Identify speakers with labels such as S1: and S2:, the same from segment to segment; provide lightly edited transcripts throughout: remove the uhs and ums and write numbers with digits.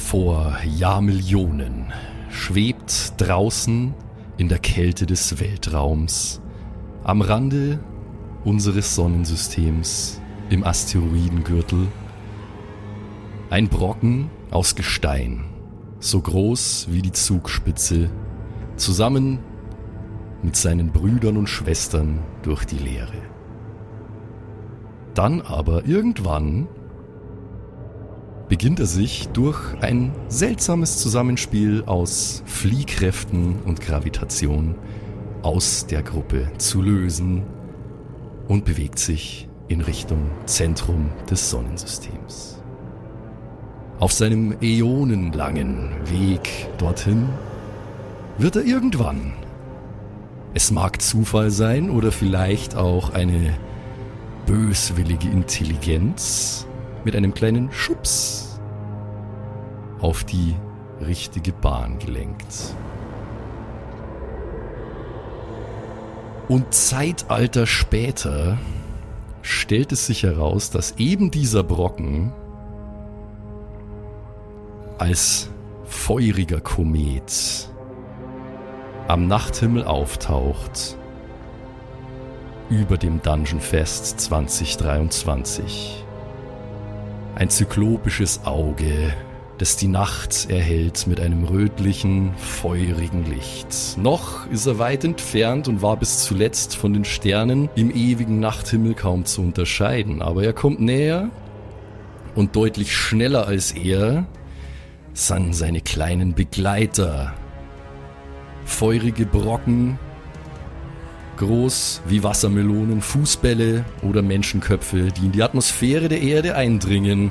S1: Vor Jahrmillionen schwebt draußen in der Kälte des Weltraums am Rande unseres Sonnensystems im Asteroidengürtel ein Brocken aus Gestein, so groß wie die Zugspitze, zusammen mit seinen Brüdern und Schwestern durch die Leere. Dann aber irgendwann beginnt er sich durch ein seltsames Zusammenspiel aus Fliehkräften und Gravitation aus der Gruppe zu lösen und bewegt sich in Richtung Zentrum des Sonnensystems. Auf seinem äonenlangen Weg dorthin wird er irgendwann, es mag Zufall sein oder vielleicht auch eine böswillige Intelligenz, mit einem kleinen Schubs auf die richtige Bahn gelenkt. Und Zeitalter später stellt es sich heraus, dass eben dieser Brocken als feuriger Komet am Nachthimmel auftaucht über dem Dungeon Fest 2023. Ein zyklopisches Auge, das die Nacht erhellt mit einem rötlichen, feurigen Licht. Noch ist er weit entfernt und war bis zuletzt von den Sternen im ewigen Nachthimmel kaum zu unterscheiden. Aber er kommt näher und deutlich schneller als er sind seine kleinen Begleiter. Feurige Brocken, groß wie Wassermelonen, Fußbälle oder Menschenköpfe, die in die Atmosphäre der Erde eindringen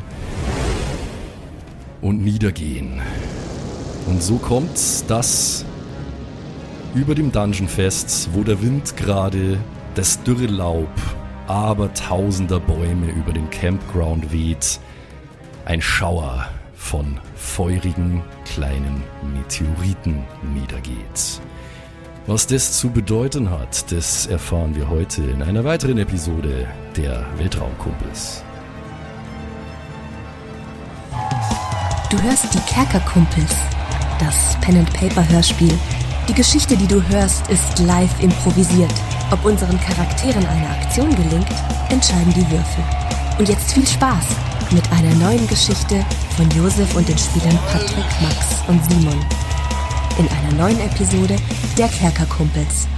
S1: und niedergehen. Und so kommt's, dass über dem Dungeon Fest, wo der Wind gerade das dürre Laub abertausender Bäume über den Campground weht, ein Schauer von feurigen kleinen Meteoriten niedergeht. Was das zu bedeuten hat, das erfahren wir heute in einer weiteren Episode der Weltraumkumpels.
S2: Du hörst die Kerkerkumpels, das Pen-and-Paper-Hörspiel. Die Geschichte, die du hörst, ist live improvisiert. Ob unseren Charakteren eine Aktion gelingt, entscheiden die Würfel. Und jetzt viel Spaß mit einer neuen Geschichte von Josef und den Spielern Patrick, Max und Simon. In einer neuen Episode der Kerkerkumpels.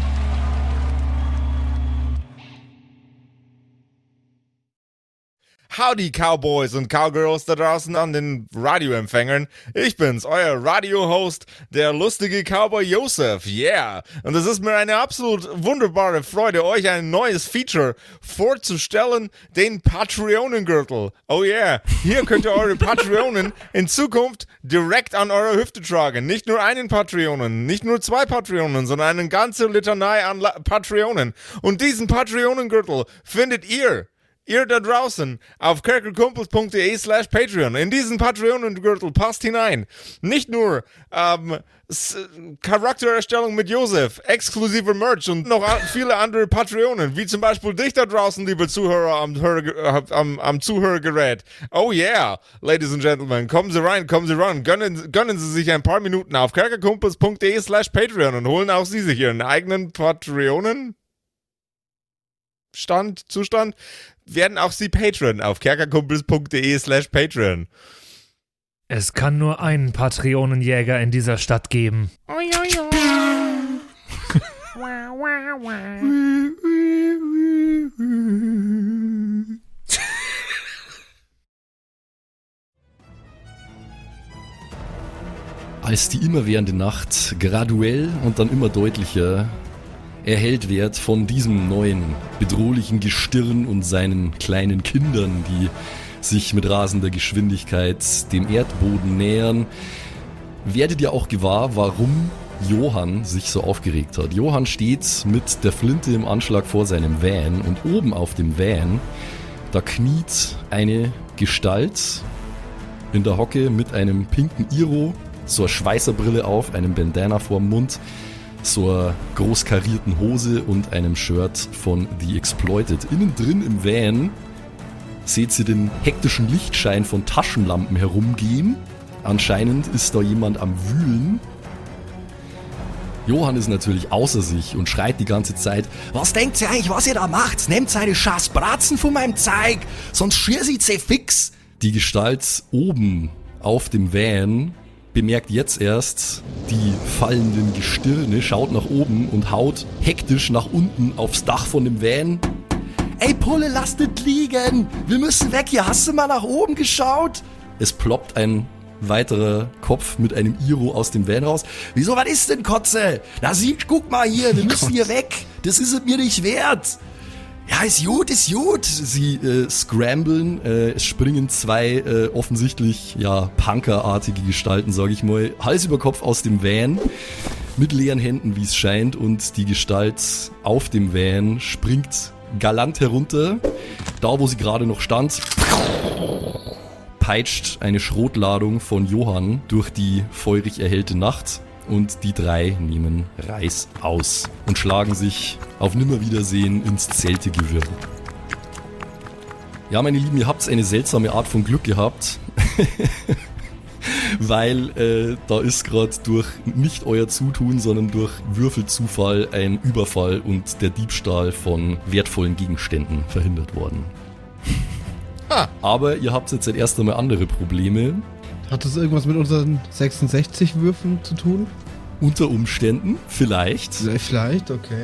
S3: Howdy Cowboys und Cowgirls da draußen an den Radioempfängern. Ich bin's, euer Radio-Host, der lustige Cowboy Josef. Yeah! Und es ist mir eine absolut wunderbare Freude, euch ein neues Feature vorzustellen, den Patreonengürtel. Oh yeah! Hier könnt ihr eure Patreonen in Zukunft direkt an eurer Hüfte tragen. Nicht nur einen Patreonen, nicht nur 2 Patreonen, sondern eine ganze Litanei an Patreonen. Und diesen Patreonengürtel findet ihr da draußen auf kerkerkumpels.de/Patreon. In diesen Patreon-Gürtel passt hinein nicht nur Charaktererstellung mit Josef, exklusiver Merch und noch viele andere Patreonen, wie zum Beispiel dich da draußen, liebe Zuhörer am Zuhörgerät. Oh yeah, Ladies and Gentlemen, kommen Sie rein, kommen Sie ran, gönnen Sie sich ein paar Minuten auf kerkerkumpels.de/Patreon und holen auch Sie sich Ihren eigenen Patreonen Zustand, werden auch Sie Patreon auf kerkerkumpels.de/Patreon.
S4: Es kann nur einen Patreonenjäger in dieser Stadt geben.
S1: Als die immerwährende Nacht graduell und dann immer deutlicher erhellt wird von diesem neuen bedrohlichen Gestirn und seinen kleinen Kindern, die sich mit rasender Geschwindigkeit dem Erdboden nähern, werdet ihr auch gewahr, warum Johann sich so aufgeregt hat. Johann steht mit der Flinte im Anschlag vor seinem Van und oben auf dem Van, da kniet eine Gestalt in der Hocke mit einem pinken Iro, so eine Schweißerbrille auf, einem Bandana vorm Mund, so einer groß karierten Hose und einem Shirt von The Exploited. Innen drin im Van seht ihr den hektischen Lichtschein von Taschenlampen herumgehen Anscheinend ist da jemand am Wühlen. Johann ist natürlich außer sich und schreit die ganze Zeit: Was denkt ihr eigentlich, was ihr da macht? Nehmt seine scheiß Bratzen von meinem Zeug, sonst schieß ich sie fix. Die Gestalt oben auf dem Van bemerkt jetzt erst die fallenden Gestirne, schaut nach oben und haut hektisch nach unten aufs Dach von dem Van. Ey Pulle, lass das liegen! Wir müssen weg hier, hast du mal nach oben geschaut? Es ploppt ein weiterer Kopf mit einem Iro aus dem Van raus. Wieso, was ist denn, Kotze? Na sieh, guck mal hier, wir müssen hier weg. Das ist es mir nicht wert. Ja, ist gut, ist gut. Sie scramblen, es springen zwei offensichtlich, ja, punkerartige Gestalten, sag ich mal, Hals über Kopf aus dem Van, mit leeren Händen, wie es scheint, und die Gestalt auf dem Van springt galant herunter, da wo sie gerade noch stand, peitscht eine Schrotladung von Johann durch die feurig erhellte Nacht und die drei nehmen Reiß aus und schlagen sich auf Nimmerwiedersehen ins Zeltegewirr. Ja, meine Lieben, ihr habt eine seltsame Art von Glück gehabt, weil da ist gerade durch nicht euer Zutun, sondern durch Würfelzufall ein Überfall und der Diebstahl von wertvollen Gegenständen verhindert worden. Aber ihr habt jetzt erst einmal andere Probleme.
S5: Hat das irgendwas mit unseren 66 Würfen zu tun?
S1: Unter Umständen, vielleicht.
S5: Vielleicht, okay.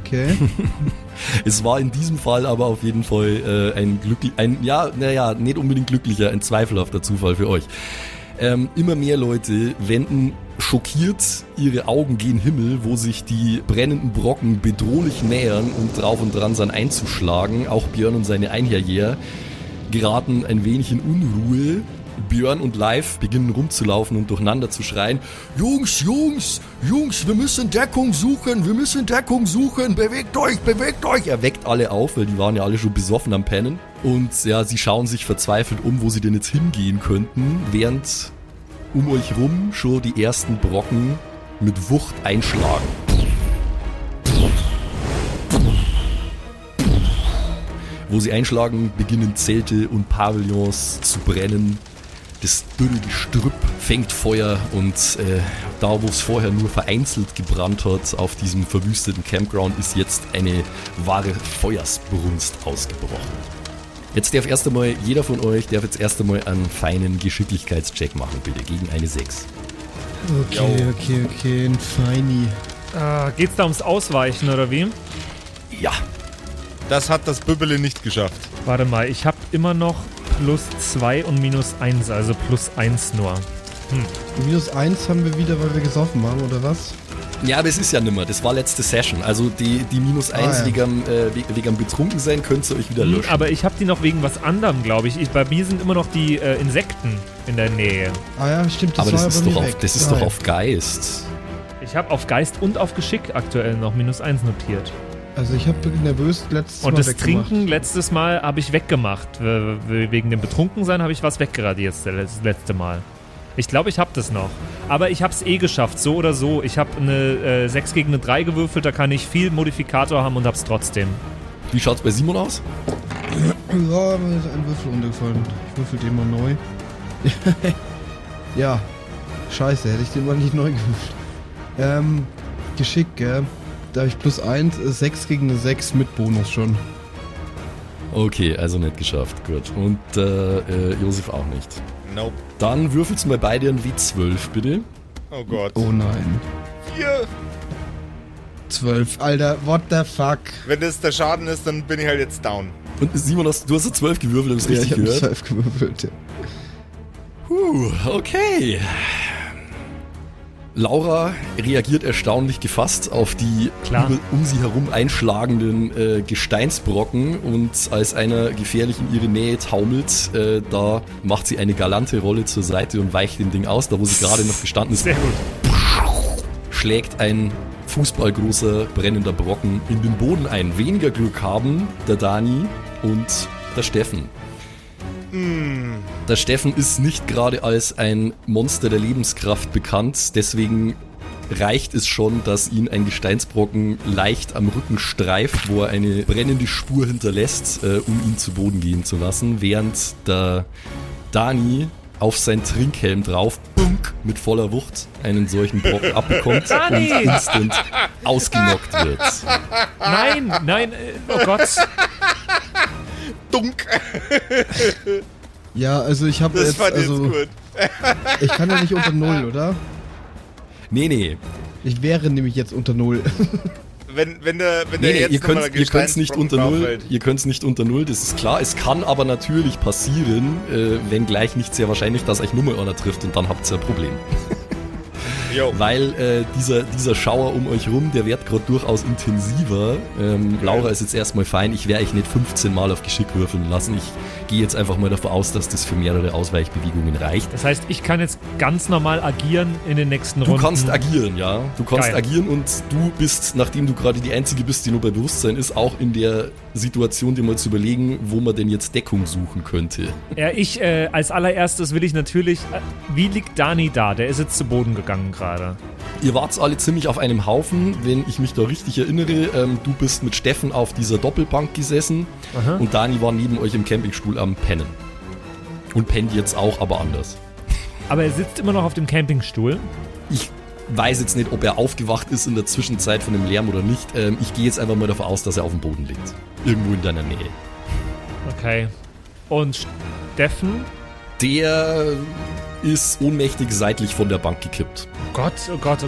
S1: Es war in diesem Fall aber auf jeden Fall nicht unbedingt glücklicher, ein zweifelhafter Zufall für euch. Immer mehr Leute wenden schockiert ihre Augen gen Himmel, wo sich die brennenden Brocken bedrohlich nähern und drauf und dran sind einzuschlagen. Auch Björn und seine Einherjäger geraten ein wenig in Unruhe. Björn und Leif beginnen rumzulaufen und durcheinander zu schreien: Jungs, wir müssen Deckung suchen, bewegt euch. Er weckt alle auf, weil die waren ja alle schon besoffen am Pennen. Und ja, sie schauen sich verzweifelt um, wo sie denn jetzt hingehen könnten, während um euch rum schon die ersten Brocken mit Wucht einschlagen. Wo sie einschlagen, beginnen Zelte und Pavillons zu brennen. Das dünne Gestrüpp fängt Feuer und da, wo es vorher nur vereinzelt gebrannt hat, auf diesem verwüsteten Campground, ist jetzt eine wahre Feuersbrunst ausgebrochen. Jetzt darf jeder von euch jetzt erst einmal einen feinen Geschicklichkeitscheck machen, bitte, gegen eine 6.
S5: Okay, ein Feini.
S4: Geht's da ums Ausweichen oder wie?
S1: Ja.
S3: Das hat das Bübbele nicht geschafft.
S4: Warte mal, ich habe immer noch +2 und -1, also +1 nur.
S5: -1 haben wir wieder, weil wir gesoffen haben, oder was?
S1: Ja, das ist ja nimmer. Das war letzte Session. Also die -1 wegen Betrunkensein könnt ihr euch wieder löschen.
S4: Aber ich habe die noch wegen was anderem, glaube ich. Bei mir sind immer noch die Insekten in der Nähe.
S5: Ah ja, stimmt.
S1: Das ist doch auf Geist.
S4: Ich habe auf Geist und auf Geschick aktuell noch -1 notiert.
S5: Also ich habe nervös letztes Mal
S4: Und das
S5: weggemacht.
S4: Trinken letztes Mal habe ich weggemacht. Wegen dem Betrunkensein habe ich was weggeradiert das letzte Mal. Ich glaube, ich habe das noch. Aber ich habe es geschafft, so oder so. Ich habe eine 6 gegen eine 3 gewürfelt, da kann ich viel Modifikator haben und habe es trotzdem.
S1: Wie schaut's bei Simon aus?
S5: Ja, mir ist ein Würfel runtergefallen. Ich würfel den mal neu. Ja, scheiße, hätte ich den mal nicht neu gewürfelt. Geschick, gell? Da habe ich +1, 6 gegen eine 6 mit Bonus schon.
S1: Okay, also nicht geschafft, gut. Und Josef auch nicht.
S3: Nope.
S1: Dann würfelst du mal beide ein W12, bitte.
S3: Oh Gott.
S5: Oh nein.
S3: 4.
S5: 12, Alter, what the fuck?
S3: Wenn das der Schaden ist, dann bin ich halt jetzt down.
S1: Und Simon, du hast eine 12 gewürfelt, habe ich
S5: Ja,
S1: richtig
S5: ich habe
S1: gehört?
S5: 12 gewürfelt, ja.
S1: Okay. Laura reagiert erstaunlich gefasst auf die um sie herum einschlagenden Gesteinsbrocken und als einer gefährlich in ihre Nähe taumelt, da macht sie eine galante Rolle zur Seite und weicht dem Ding aus, da wo sie gerade noch gestanden ist.
S4: Sehr gut.
S1: Schlägt ein fußballgroßer brennender Brocken in den Boden ein. Weniger Glück haben der Dani und der Steffen. Der Steffen ist nicht gerade als ein Monster der Lebenskraft bekannt, deswegen reicht es schon, dass ihn ein Gesteinsbrocken leicht am Rücken streift, wo er eine brennende Spur hinterlässt, um ihn zu Boden gehen zu lassen, während der Dani auf seinen Trinkhelm drauf, bunk, mit voller Wucht einen solchen Brocken abbekommt
S4: Dani!
S1: und instant ausgenockt wird.
S4: Nein, oh Gott.
S3: Dunk.
S5: Ja, also ich habe
S3: Das
S5: jetzt,
S3: fand ich
S5: also
S3: jetzt gut.
S5: ich kann ja nicht unter 0, oder?
S1: Nee.
S5: Ich wäre nämlich jetzt unter 0.
S3: Wenn der
S1: Nee,
S3: jetzt
S1: ihr könnt's nicht unter Null.
S3: fällt.
S1: Ihr könnt's nicht unter Null, das ist klar. Es kann aber natürlich passieren, wenn gleich nicht sehr wahrscheinlich, dass euch Nummer einer trifft und dann habt ihr ein Problem.
S3: Jo.
S1: Weil dieser Schauer um euch rum, der wird gerade durchaus intensiver. Laura ist jetzt erstmal fein. Ich werde euch nicht 15 Mal auf Geschick würfeln lassen. Ich gehe jetzt einfach mal davon aus, dass das für mehrere Ausweichbewegungen reicht.
S4: Das heißt, ich kann jetzt ganz normal agieren in den nächsten
S1: Du
S4: Runden.
S1: kannst agieren, ja. Du kannst
S4: Geil.
S1: agieren und du bist, nachdem du gerade die Einzige bist, die nur bei Bewusstsein ist, auch in der Situation, dir mal zu überlegen, wo man denn jetzt Deckung suchen könnte.
S4: Ja, ich als allererstes will ich natürlich... wie liegt Dani da? Der ist jetzt zu Boden gegangen gerade.
S1: Ihr wart alle ziemlich auf einem Haufen, wenn ich mich da richtig erinnere. Du bist mit Steffen auf dieser Doppelbank gesessen
S4: Aha.
S1: und Dani war neben euch im Campingstuhl am Pennen. Und pennt jetzt auch, aber anders.
S4: Aber er sitzt immer noch auf dem Campingstuhl.
S1: Ich weiß jetzt nicht, ob er aufgewacht ist in der Zwischenzeit von dem Lärm oder nicht. Ich gehe jetzt einfach mal davon aus, dass er auf dem Boden liegt. Irgendwo in deiner Nähe.
S4: Okay. Und Steffen?
S1: Der ist ohnmächtig seitlich von der Bank gekippt.
S4: Oh Gott.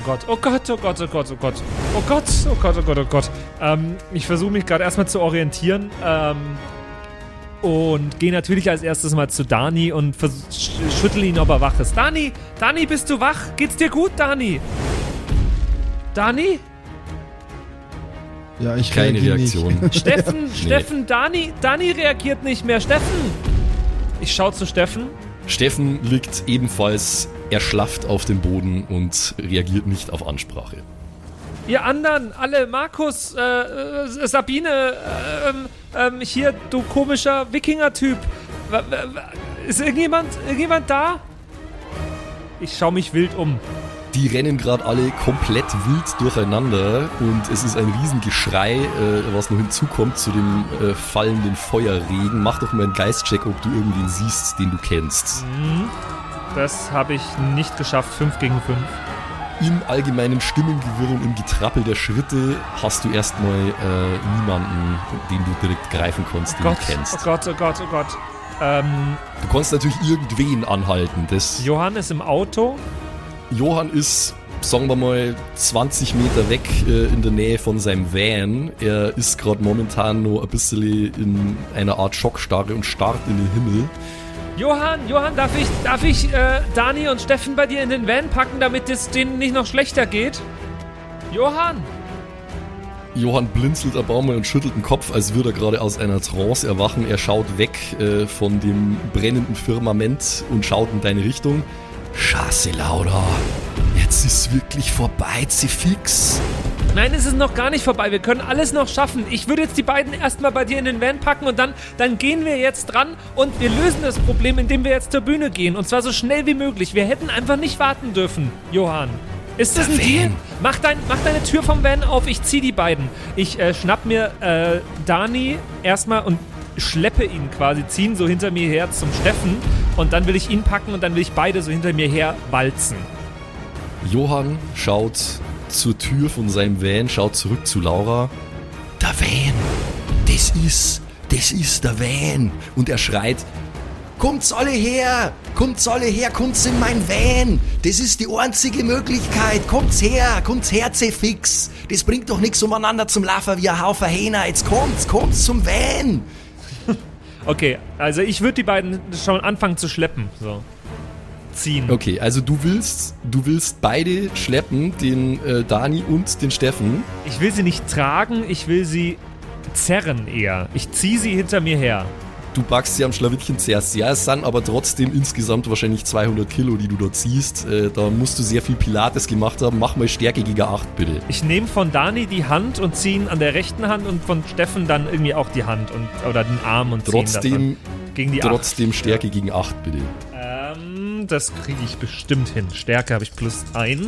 S4: Ich versuche mich gerade erstmal zu orientieren. Und gehe natürlich als erstes mal zu Dani und schüttel ihn, ob er wach ist. Dani, bist du wach? Geht's dir gut, Dani? Dani?
S5: Ja, ich
S1: Keine
S5: reagiere
S1: Reaktion.
S5: Nicht.
S4: Steffen, Dani reagiert nicht mehr. Steffen! Ich schau zu Steffen.
S1: Steffen liegt ebenfalls erschlafft auf dem Boden und reagiert nicht auf Ansprache.
S4: Ihr anderen, alle, Markus, Sabine, hier, du komischer Wikinger-Typ. Ist irgendjemand da? Ich schau mich wild um.
S1: Die rennen gerade alle komplett wild durcheinander und es ist ein Riesengeschrei, was noch hinzukommt zu dem fallenden Feuerregen. Mach doch mal einen Geistcheck, ob du irgendwen siehst, den du kennst.
S4: Das habe ich nicht geschafft, 5 gegen 5.
S1: Im allgemeinen Stimmengewirr und im Getrappel der Schritte hast du erstmal niemanden, den du direkt greifen kannst, den du kennst.
S4: Oh Gott.
S1: Du kannst natürlich irgendwen anhalten.
S4: Johann ist im Auto.
S1: Johann ist, sagen wir mal, 20 Meter weg in der Nähe von seinem Van. Er ist gerade momentan noch ein bisschen in einer Art Schockstarre und starrt in den Himmel.
S4: Johann, darf ich Dani und Steffen bei dir in den Van packen, damit es denen nicht noch schlechter geht? Johann
S1: Blinzelt ein paar Mal und schüttelt den Kopf, als würde er gerade aus einer Trance erwachen. Er schaut weg von dem brennenden Firmament und schaut in deine Richtung. Scheiße, Laura. Jetzt ist wirklich vorbei, fix.
S4: Nein, es ist noch gar nicht vorbei. Wir können alles noch schaffen. Ich würde jetzt die beiden erstmal bei dir in den Van packen und dann gehen wir jetzt dran und wir lösen das Problem, indem wir jetzt zur Bühne gehen. Und zwar so schnell wie möglich. Wir hätten einfach nicht warten dürfen, Johann. Ist das ein Deal? Mach deine Tür vom Van auf, ich zieh die beiden. Ich schnapp mir Dani erstmal und schleppe ihn quasi, ziehen so hinter mir her zum Steffen und dann will ich ihn packen und dann will ich beide so hinter mir her walzen.
S1: Johann schaut zur Tür von seinem Van, schaut zurück zu Laura. Der Van, das ist der Van. Und er schreit, kommt's alle her, kommt's in mein Van. Das ist die einzige Möglichkeit. Kommt's her, fix. Das bringt doch nichts umeinander zum Laufen wie ein Haufen Hähner. Jetzt kommt's zum Van.
S4: Okay, also ich würde die beiden schon anfangen zu schleppen, so. Ziehen.
S1: Okay, also du willst beide schleppen, den Dani und den Steffen.
S4: Ich will sie nicht tragen, ich will sie zerren eher. Ich ziehe sie hinter mir her.
S1: Du packst sie am Schlawittchen zuerst. Ja, es sind aber trotzdem insgesamt wahrscheinlich 200 Kilo, die du dort ziehst. Da musst du sehr viel Pilates gemacht haben. Mach mal Stärke gegen 8, bitte.
S4: Ich nehme von Dani die Hand und ziehe ihn an der rechten Hand und von Steffen dann irgendwie auch die Hand oder den Arm und ziehe ihn davon. Gegen die 8.
S1: Trotzdem Stärke gegen 8, bitte.
S4: Das kriege ich bestimmt hin. Stärke habe ich +1.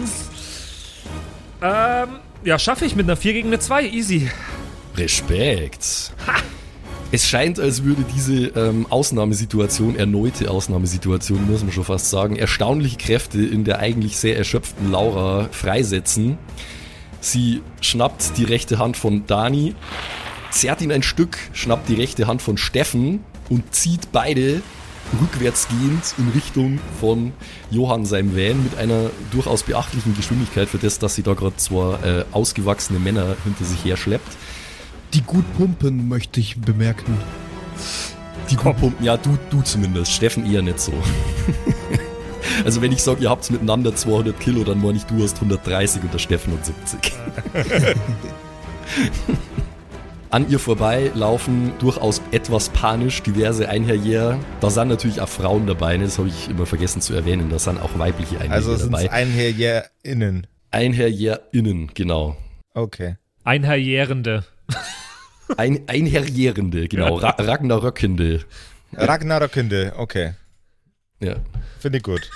S4: Ja, schaffe ich mit einer 4 gegen eine 2. Easy.
S1: Respekt.
S4: Ha!
S1: Es scheint, als würde diese erneute Ausnahmesituation, muss man schon fast sagen, erstaunliche Kräfte in der eigentlich sehr erschöpften Laura freisetzen. Sie schnappt die rechte Hand von Dani, zerrt ihn ein Stück, schnappt die rechte Hand von Steffen und zieht beide rückwärtsgehend in Richtung von Johann seinem Van mit einer durchaus beachtlichen Geschwindigkeit für das, dass sie da gerade zwei ausgewachsene Männer hinter sich her schleppt.
S5: Die gut pumpen, möchte ich bemerken.
S1: Die gut pumpen, ja, du zumindest. Steffen eher nicht so. Also wenn ich sage, ihr habt miteinander 200 Kilo, dann meine ich, du hast 130 und der Steffen und 70. An ihr vorbei laufen durchaus etwas panisch diverse Einherjäger. Da sind natürlich auch Frauen dabei, das habe ich immer vergessen zu erwähnen. Da sind auch weibliche Einherjäger
S3: also
S1: dabei.
S3: Also sind es EinherjägerInnen?
S1: EinherjägerInnen, genau.
S3: Okay.
S4: Einherjährende.
S1: Einherjährende, genau. Ragnaröckende.
S3: Ragnaröckende, okay.
S1: Ja.
S3: Finde ich gut.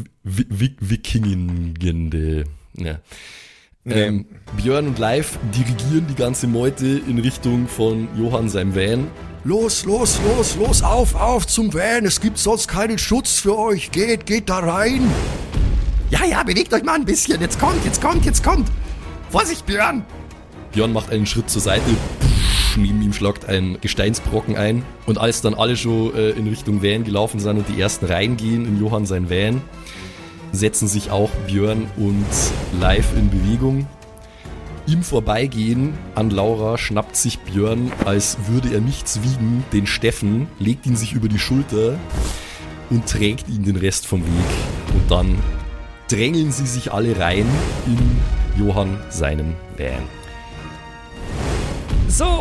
S1: Wikingende. Ja. Björn und Leif dirigieren die ganze Meute in Richtung von Johann seinem Van.
S6: Los, auf zum Van, es gibt sonst keinen Schutz für euch, geht da rein. Ja, bewegt euch mal ein bisschen, jetzt kommt. Vorsicht, Björn.
S1: Björn macht einen Schritt zur Seite, neben ihm schlagt ein Gesteinsbrocken ein und als dann alle schon in Richtung Van gelaufen sind und die ersten reingehen in Johann sein Van, setzen sich auch Björn und Leif in Bewegung. Im Vorbeigehen an Laura schnappt sich Björn, als würde er nichts wiegen, den Steffen, legt ihn sich über die Schulter und trägt ihn den Rest vom Weg. Und dann drängeln sie sich alle rein in Johann seinen Van.
S4: So,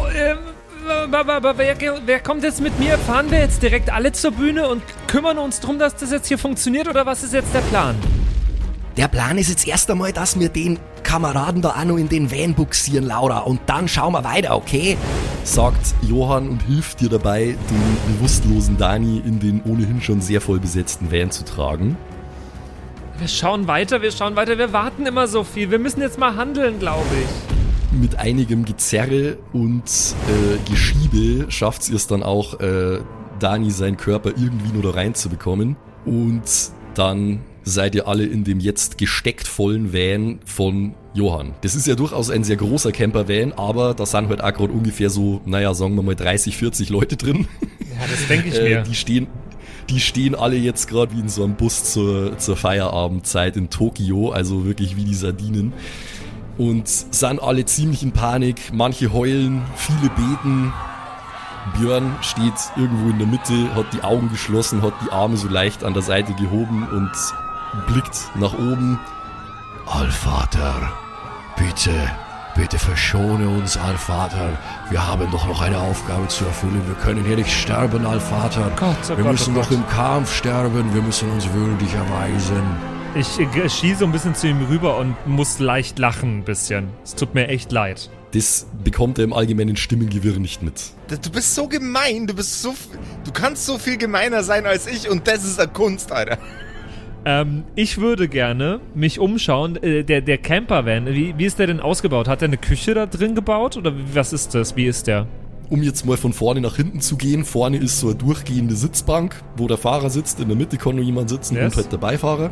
S4: wer kommt jetzt mit mir? Fahren wir jetzt direkt alle zur Bühne und kümmern uns drum, dass das jetzt hier funktioniert, oder was ist jetzt der Plan?
S6: Der Plan ist jetzt erst einmal, dass wir den Kameraden da auch noch in den Van buxieren, Laura, und dann schauen wir weiter, okay?
S1: Sagt Johann und hilft dir dabei, den bewusstlosen Dani in den ohnehin schon sehr voll besetzten Van zu tragen.
S4: Wir schauen weiter, wir warten immer so viel, wir müssen jetzt mal handeln, glaube ich.
S1: Mit einigem Gezerre und Geschiebe schafft es dann auch, Dani seinen Körper irgendwie nur da reinzubekommen. Und dann seid ihr alle in dem jetzt gesteckt vollen Van von Johann. Das ist ja durchaus ein sehr großer Camper-Van, aber da sind halt auch gerade ungefähr so, sagen wir mal 30, 40 Leute drin.
S4: Ja, das denke ich mir.
S1: Die stehen alle jetzt gerade wie in so einem Bus zur Feierabendzeit in Tokio, also wirklich wie die Sardinen. Und sind alle ziemlich in Panik, manche heulen, viele beten. Björn steht irgendwo in der Mitte, hat die Augen geschlossen, hat die Arme so leicht an der Seite gehoben und blickt nach oben.
S6: Allvater, bitte verschone uns, Allvater. Wir haben doch noch eine Aufgabe zu erfüllen. Wir können hier nicht sterben, Allvater. Wir müssen noch im Kampf sterben, wir müssen uns würdig erweisen.
S4: Ich schieße so ein bisschen zu ihm rüber und muss leicht lachen ein bisschen. Es tut mir echt leid.
S1: Das bekommt er im allgemeinen Stimmengewirr nicht mit.
S3: Du bist so gemein, du kannst so viel gemeiner sein als ich und das ist eine Kunst, Alter.
S4: Ich würde gerne mich umschauen. Der Campervan, wie ist der denn ausgebaut? Hat er eine Küche da drin gebaut oder was ist das? Wie ist der?
S1: Um jetzt mal von vorne nach hinten zu gehen, vorne ist so eine durchgehende Sitzbank, wo der Fahrer sitzt, in der Mitte kann nur jemand sitzen und halt der Beifahrer.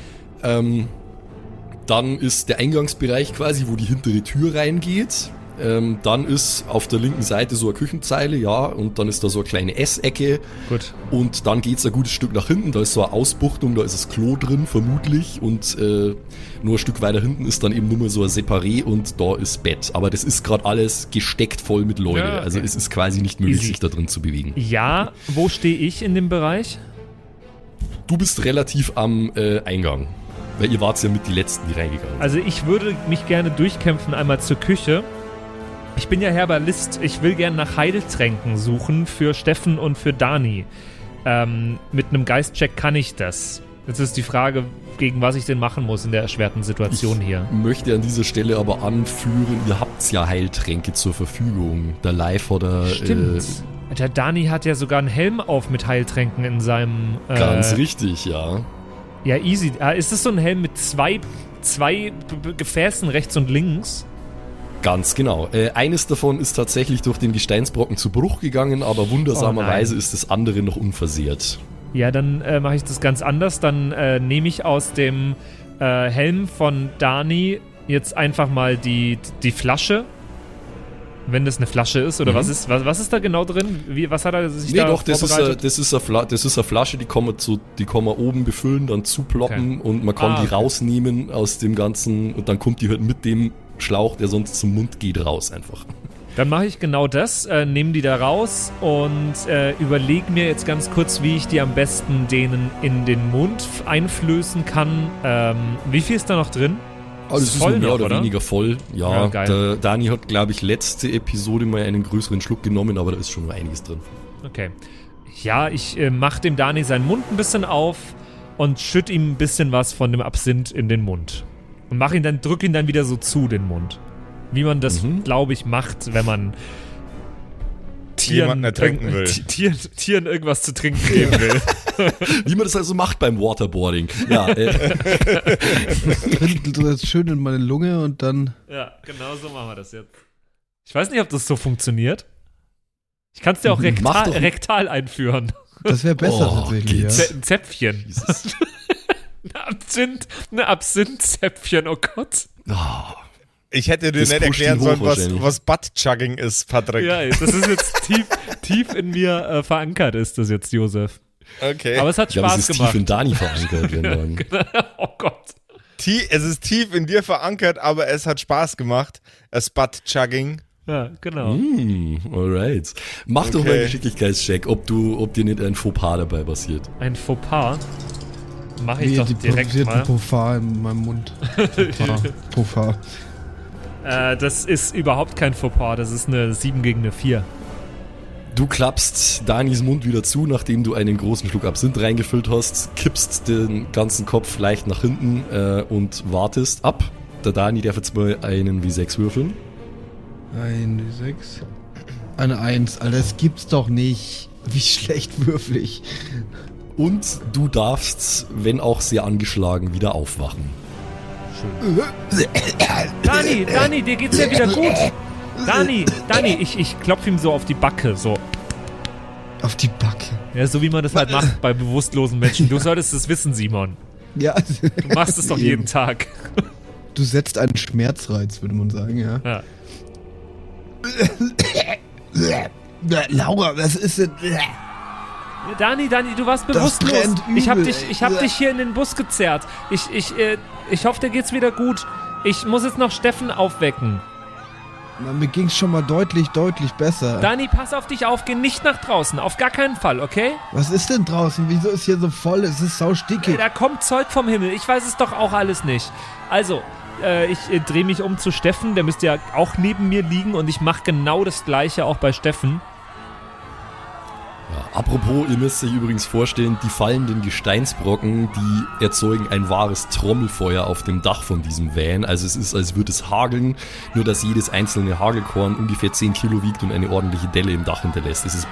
S1: Dann ist der Eingangsbereich quasi, wo die hintere Tür reingeht. Dann ist auf der linken Seite so eine Küchenzeile, ja, und dann ist da so eine kleine Essecke.
S4: Gut.
S1: Und dann geht's ein gutes Stück nach hinten, da ist so eine Ausbuchtung, da ist das Klo drin, vermutlich. Und nur ein Stück weiter hinten ist dann eben nur mal so ein Separé und da ist Bett. Aber das ist gerade alles gesteckt voll mit Leute. Ja, okay. Also es ist quasi nicht möglich, sich da drin zu bewegen.
S4: Ja, wo stehe ich in dem Bereich?
S1: Du bist relativ am Eingang. Weil ihr wart ja mit die Letzten, die reingegangen sind.
S4: Also ich würde mich gerne durchkämpfen einmal zur Küche. Ich bin ja Herbalist. Ich will gerne nach Heiltränken suchen für Steffen und für Dani. Mit einem Geistcheck kann ich das. Jetzt ist die Frage, gegen was ich denn machen muss in der erschwerten Situation hier.
S1: Ich möchte an dieser Stelle aber anführen, ihr habt ja Heiltränke zur Verfügung. Der Live oder...
S4: Stimmt. Der Dani hat ja sogar einen Helm auf mit Heiltränken in seinem...
S1: Ganz richtig, ja.
S4: Ja, easy. Ist das so ein Helm mit zwei Gefäßen rechts und links?
S1: Ganz genau. Eines davon ist tatsächlich durch den Gesteinsbrocken zu Bruch gegangen, aber wundersamerweise ist das andere noch unversehrt.
S4: Ja, dann mache ich das ganz anders. Dann nehme ich aus dem Helm von Dani jetzt einfach mal die Flasche. Wenn das eine Flasche ist, oder was ist da genau drin? Was hat er sich da vorbereitet?
S1: Das ist eine Flasche, die kann man oben befüllen, dann zuploppen und man kann die rausnehmen aus dem Ganzen und dann kommt die halt mit dem Schlauch, der sonst zum Mund geht, raus einfach.
S4: Dann mache ich genau das, nehme die da raus und überlege mir jetzt ganz kurz, wie ich die am besten denen in den Mund einflößen kann. Wie viel ist da noch drin?
S1: Also es ist voll mehr oder weniger voll. Ja,
S4: geil.
S1: Der Dani hat, glaube ich, letzte Episode mal einen größeren Schluck genommen, aber da ist schon einiges drin.
S4: Okay. Ja, ich mache dem Dani seinen Mund ein bisschen auf und schütte ihm ein bisschen was von dem Absinth in den Mund. Und drück ihn dann wieder so zu, den Mund. Wie man das, glaube ich, macht, wenn man Tieren irgendwas zu trinken geben will.
S1: Wie man das also macht beim Waterboarding. Ja,
S5: so jetzt schön in meine Lunge und dann...
S4: Ja, genau so machen wir das jetzt. Ich weiß nicht, ob das so funktioniert. Ich kann es dir auch rektal einführen.
S5: Das wäre besser tatsächlich, ja.
S4: Ein Zäpfchen. Eine Absinth-Zäpfchen, oh Gott.
S1: Oh.
S3: Ich hätte dir nicht erklären sollen, was Butt-Chugging ist, Patrick.
S4: Ja, das ist jetzt tief in mir verankert, ist das jetzt, Josef.
S3: Okay.
S4: Aber es hat Spaß
S1: es ist
S4: gemacht.
S1: tief in Dani verankert, wenn
S4: Oh Gott.
S3: Es ist tief in dir verankert, aber es hat Spaß gemacht. Das Butt-Chugging.
S4: Ja, genau.
S1: Alright. Mach doch mal einen Geschicklichkeitscheck, ob dir nicht ein Fauxpas dabei passiert.
S4: Ein Fauxpas? Mach ich doch direkt mal.
S5: Fauxpas in meinem Mund. Fauxpas.
S4: Das ist überhaupt kein Fauxpas, das ist eine 7 gegen eine 4.
S1: Du klappst Danis Mund wieder zu, nachdem du einen großen Schluck Absinth reingefüllt hast, kippst den ganzen Kopf leicht nach hinten und wartest ab. Der Dani darf jetzt mal einen W6 würfeln.
S5: Ein W6. Eine 1, Alter, das gibt's doch nicht. Wie schlecht würfel ich.
S1: Und du darfst, wenn auch sehr angeschlagen, wieder aufwachen.
S4: Dani, dir geht's ja wieder gut. Dani, ich klopfe ihm so auf die Backe, so.
S5: Auf die Backe?
S4: Ja, so wie man das halt macht bei bewusstlosen Menschen. Du solltest es wissen, Simon.
S5: Ja.
S4: Du machst es doch jeden Tag.
S5: Du setzt einen Schmerzreiz, würde man sagen, ja. Laura, was ist denn...
S4: Dani, du warst bewusstlos. Ich hab dich hier in den Bus gezerrt. Ich hoffe, dir geht's wieder gut. Ich muss jetzt noch Steffen aufwecken.
S5: Mir ging's schon mal deutlich besser.
S4: Dani, pass auf dich auf, geh nicht nach draußen. Auf gar keinen Fall, okay?
S5: Was ist denn draußen? Wieso ist hier so voll? Es ist saustickig.
S4: Da kommt Zeug vom Himmel. Ich weiß es doch auch alles nicht. Also, ich drehe mich um zu Steffen. Der müsste ja auch neben mir liegen. Und ich mache genau das Gleiche auch bei Steffen.
S1: Ja, apropos, ihr müsst euch übrigens vorstellen, die fallenden Gesteinsbrocken, die erzeugen ein wahres Trommelfeuer auf dem Dach von diesem Van. Also es ist, als würde es hageln, nur dass jedes einzelne Hagelkorn ungefähr 10 Kilo wiegt und eine ordentliche Delle im Dach hinterlässt. Es ist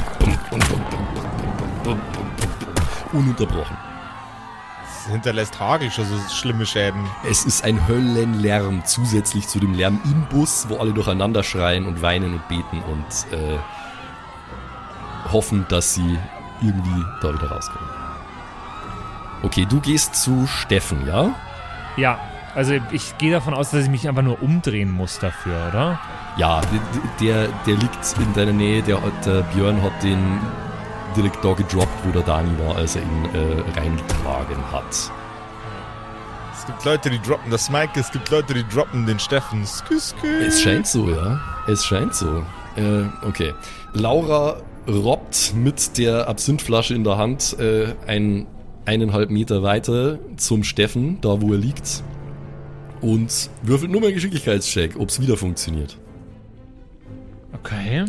S1: ununterbrochen.
S3: Es hinterlässt Hagel schon so schlimme Schäden.
S1: Es ist ein Höllenlärm zusätzlich zu dem Lärm im Bus, wo alle durcheinander schreien und weinen und beten und hoffen, dass sie irgendwie da wieder rauskommen. Okay, du gehst zu Steffen, ja?
S4: Ja, also ich gehe davon aus, dass ich mich einfach nur umdrehen muss dafür, oder?
S1: Ja, der liegt in deiner Nähe, der Björn hat den direkt da gedroppt, wo der Dani war, als er ihn reingetragen hat.
S3: Es gibt Leute, die droppen das Mike, es gibt Leute, die droppen den Steffen.
S1: Es scheint so, ja. Es scheint so. Okay. Laura robbt mit der Absinthflasche in der Hand 1,5 Meter weiter zum Steffen, da wo er liegt, und würfelt nur mal einen Geschicklichkeitscheck, ob es wieder funktioniert.
S4: Okay.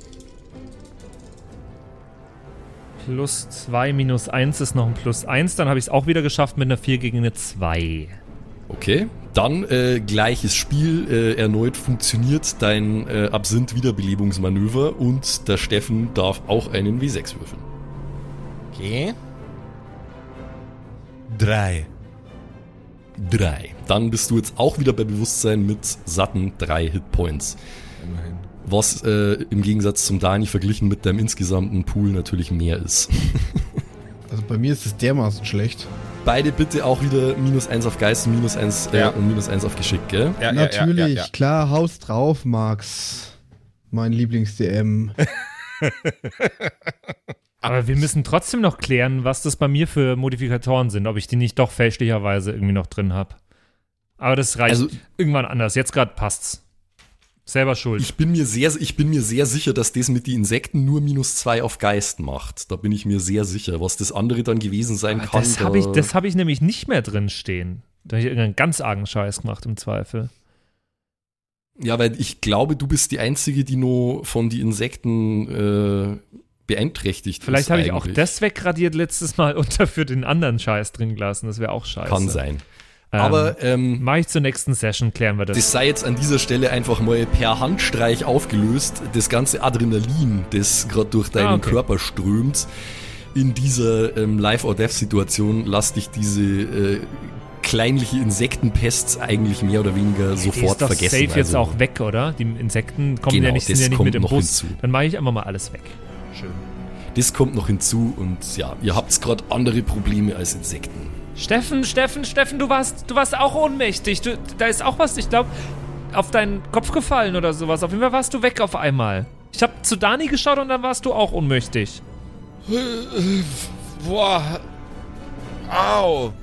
S4: +2 minus 1 ist noch ein +1, dann habe ich es auch wieder geschafft mit einer 4 gegen eine 2.
S1: Okay, dann gleiches Spiel, erneut funktioniert dein Absinth-Wiederbelebungsmanöver und der Steffen darf auch einen W6 würfeln.
S3: Okay. 3.
S1: 3. Dann bist du jetzt auch wieder bei Bewusstsein mit satten 3 Hitpoints.
S3: Immerhin.
S1: Was im Gegensatz zum Dani verglichen mit deinem insgesamten Pool natürlich mehr ist.
S5: Also bei mir ist es dermaßen schlecht.
S1: Beide bitte auch wieder -1 auf Geist und -1 auf Geschick, gell?
S3: Ja,
S5: Natürlich,
S3: ja.
S5: klar, Haus drauf, Max. Mein Lieblings-DM.
S4: Aber wir müssen trotzdem noch klären, was das bei mir für Modifikatoren sind, ob ich die nicht doch fälschlicherweise irgendwie noch drin habe. Aber das reicht irgendwann anders. Jetzt gerade passt's. Selber schuld.
S1: Ich bin mir sehr sicher, dass das mit den Insekten nur -2 auf Geist macht. Da bin ich mir sehr sicher. Was das andere dann gewesen sein kann.
S4: Das hab ich nämlich nicht mehr drin stehen. Da habe ich irgendeinen ganz argen Scheiß gemacht im Zweifel.
S1: Ja, weil ich glaube, du bist die Einzige, die nur von den Insekten beeinträchtigt
S4: Vielleicht
S1: ist.
S4: habe ich auch das wegradiert letztes Mal und dafür den anderen Scheiß drin gelassen. Das wäre auch scheiße.
S1: Kann sein. Aber
S4: mache ich zur nächsten Session, klären wir das.
S1: Das sei jetzt an dieser Stelle einfach mal per Handstreich aufgelöst. Das ganze Adrenalin, das gerade durch deinen Körper strömt, in dieser Life-or-Death-Situation, lass dich diese kleinliche Insektenpest eigentlich mehr oder weniger sofort vergessen.
S4: Die ist doch safe jetzt auch weg, oder? Die Insekten kommen ja nicht, sind ja nicht mit im Bus. Hinzu. Dann mache ich einfach mal alles weg. Schön.
S1: Das kommt noch hinzu und ja, ihr habt gerade andere Probleme als Insekten.
S4: Steffen, du warst auch ohnmächtig. Da ist auch was, ich glaube, auf deinen Kopf gefallen oder sowas. Auf jeden Fall warst du weg auf einmal. Ich habe zu Dani geschaut und dann warst du auch ohnmächtig.
S3: Boah. Au,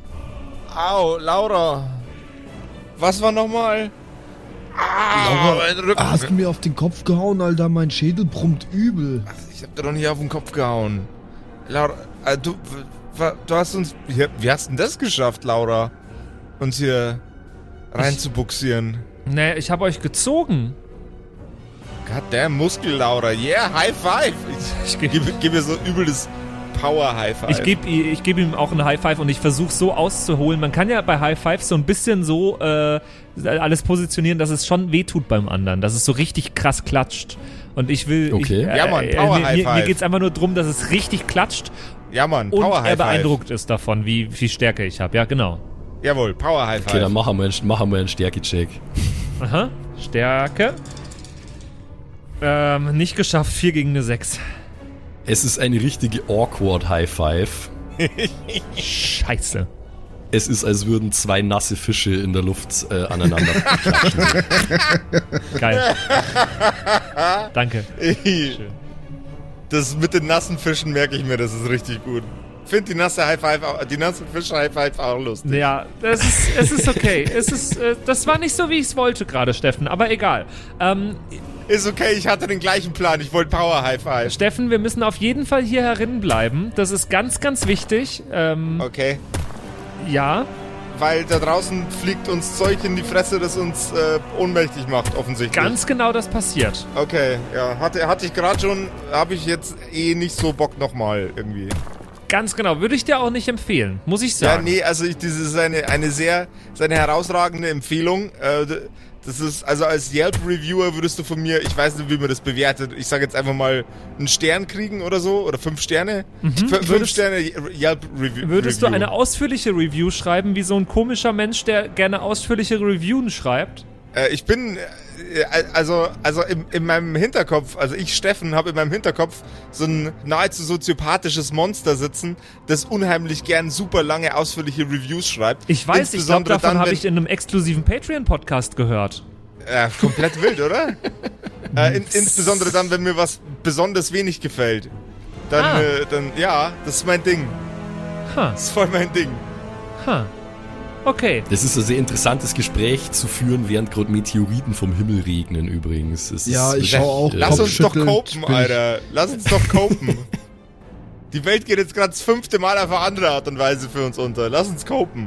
S3: Laura. Was war nochmal?
S5: Laura,
S3: mein Rücken.
S5: hast du mir auf den Kopf gehauen, Alter? Mein Schädel brummt übel.
S3: Ich hab dir doch nicht auf den Kopf gehauen. Laura, du hast uns... Wie hast du denn das geschafft, Laura? Uns hier reinzubuxieren.
S4: Nee, ich habe euch gezogen.
S3: Goddamn Muskel, Laura. Yeah, High Five. Ich gebe ihr so übel das Power High Five.
S4: Ich geb ihm auch ein High Five und ich versuche so auszuholen. Man kann ja bei High Five so ein bisschen so alles positionieren, dass es schon wehtut beim anderen. Dass es so richtig krass klatscht. Und ich will...
S1: Okay.
S3: Ja, Mann, Power High Five.
S4: Mir geht's einfach nur darum, dass es richtig klatscht.
S3: Ja, Mann, Power
S4: und
S3: High Five.
S4: er beeindruckt ist davon, wie viel Stärke ich habe. Ja, genau.
S3: Jawohl, Power High Five.
S1: Okay, dann machen wir einen Stärke-Check.
S4: Aha, Stärke. Nicht geschafft, 4 gegen eine 6.
S1: Es ist eine richtige awkward High Five.
S4: Scheiße.
S1: Es ist, als würden 2 nasse Fische in der Luft aneinander klatschen.
S4: Geil. Danke.
S3: Schön. Das mit den nassen Fischen merke ich mir, das ist richtig gut. Ich finde die nasse Fisch-High Five auch lustig.
S4: Ja, es ist okay. Das war nicht so, wie ich es wollte gerade, Steffen, aber egal.
S3: Ist okay, ich hatte den gleichen Plan. Ich wollte Power High Five.
S4: Steffen, wir müssen auf jeden Fall hier herinnen bleiben. Das ist ganz, ganz wichtig.
S3: Okay.
S4: Ja.
S3: Weil da draußen fliegt uns Zeug in die Fresse, das uns ohnmächtig macht, offensichtlich.
S4: Ganz genau das passiert.
S3: Okay, ja. Hatte ich gerade schon, habe ich jetzt nicht so Bock nochmal irgendwie.
S4: Ganz genau, würde ich dir auch nicht empfehlen, muss ich sagen.
S3: Ja, nee, also das ist eine herausragende Empfehlung. Das ist, also als Yelp-Reviewer würdest du von mir, ich weiß nicht, wie man das bewertet, ich sage jetzt einfach mal, einen Stern kriegen oder so, oder 5 Sterne. 5 Sterne Yelp-Review.
S4: Würdest du eine ausführliche Review schreiben, wie so ein komischer Mensch, der gerne ausführliche Reviews schreibt?
S3: Ich bin, also in meinem Hinterkopf, also ich, Steffen, habe in meinem Hinterkopf so ein nahezu soziopathisches Monster sitzen, das unheimlich gern super lange, ausführliche Reviews schreibt.
S4: Ich weiß, ich glaube, davon habe ich in einem exklusiven Patreon-Podcast gehört.
S3: Komplett wild, oder? Insbesondere dann, wenn mir was besonders wenig gefällt. Dann, ja, das ist mein Ding. Das ist voll mein Ding.
S4: Okay.
S1: Das ist ein sehr interessantes Gespräch zu führen, während gerade Meteoriten vom Himmel regnen übrigens.
S5: Ich schaue auch.
S3: Lass uns doch copen, Alter. Lass uns doch copen. Die Welt geht jetzt gerade das 5. Mal auf eine andere Art und Weise für uns unter. Lass uns copen.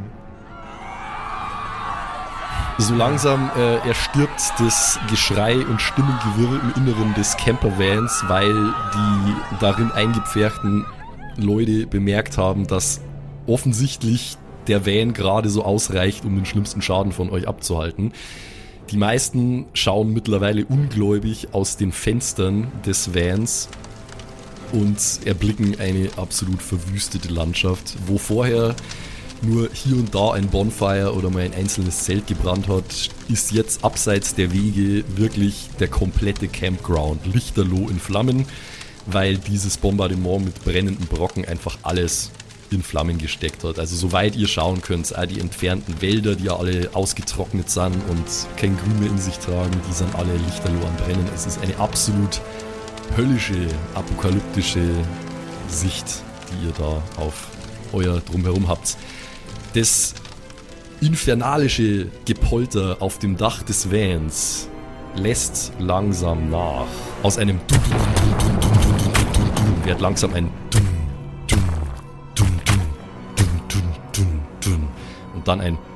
S1: So langsam erstirbt das Geschrei und Stimmengewirr im Inneren des Campervans, weil die darin eingepferchten Leute bemerkt haben, dass offensichtlich der Van gerade so ausreicht, um den schlimmsten Schaden von euch abzuhalten. Die meisten schauen mittlerweile ungläubig aus den Fenstern des Vans und erblicken eine absolut verwüstete Landschaft, wo vorher nur hier und da ein Bonfire oder mal ein einzelnes Zelt gebrannt hat, ist jetzt abseits der Wege wirklich der komplette Campground lichterloh in Flammen, weil dieses Bombardement mit brennenden Brocken einfach alles in Flammen gesteckt hat. Also soweit ihr schauen könnt, auch die entfernten Wälder, die ja alle ausgetrocknet sind und kein Grün mehr in sich tragen, die sind alle lichterloh am Brennen. Es ist eine absolut höllische, apokalyptische Sicht, die ihr da auf euer Drumherum habt. Das infernalische Gepolter auf dem Dach des Vans lässt langsam nach. Aus einem wird langsam ein und dann ein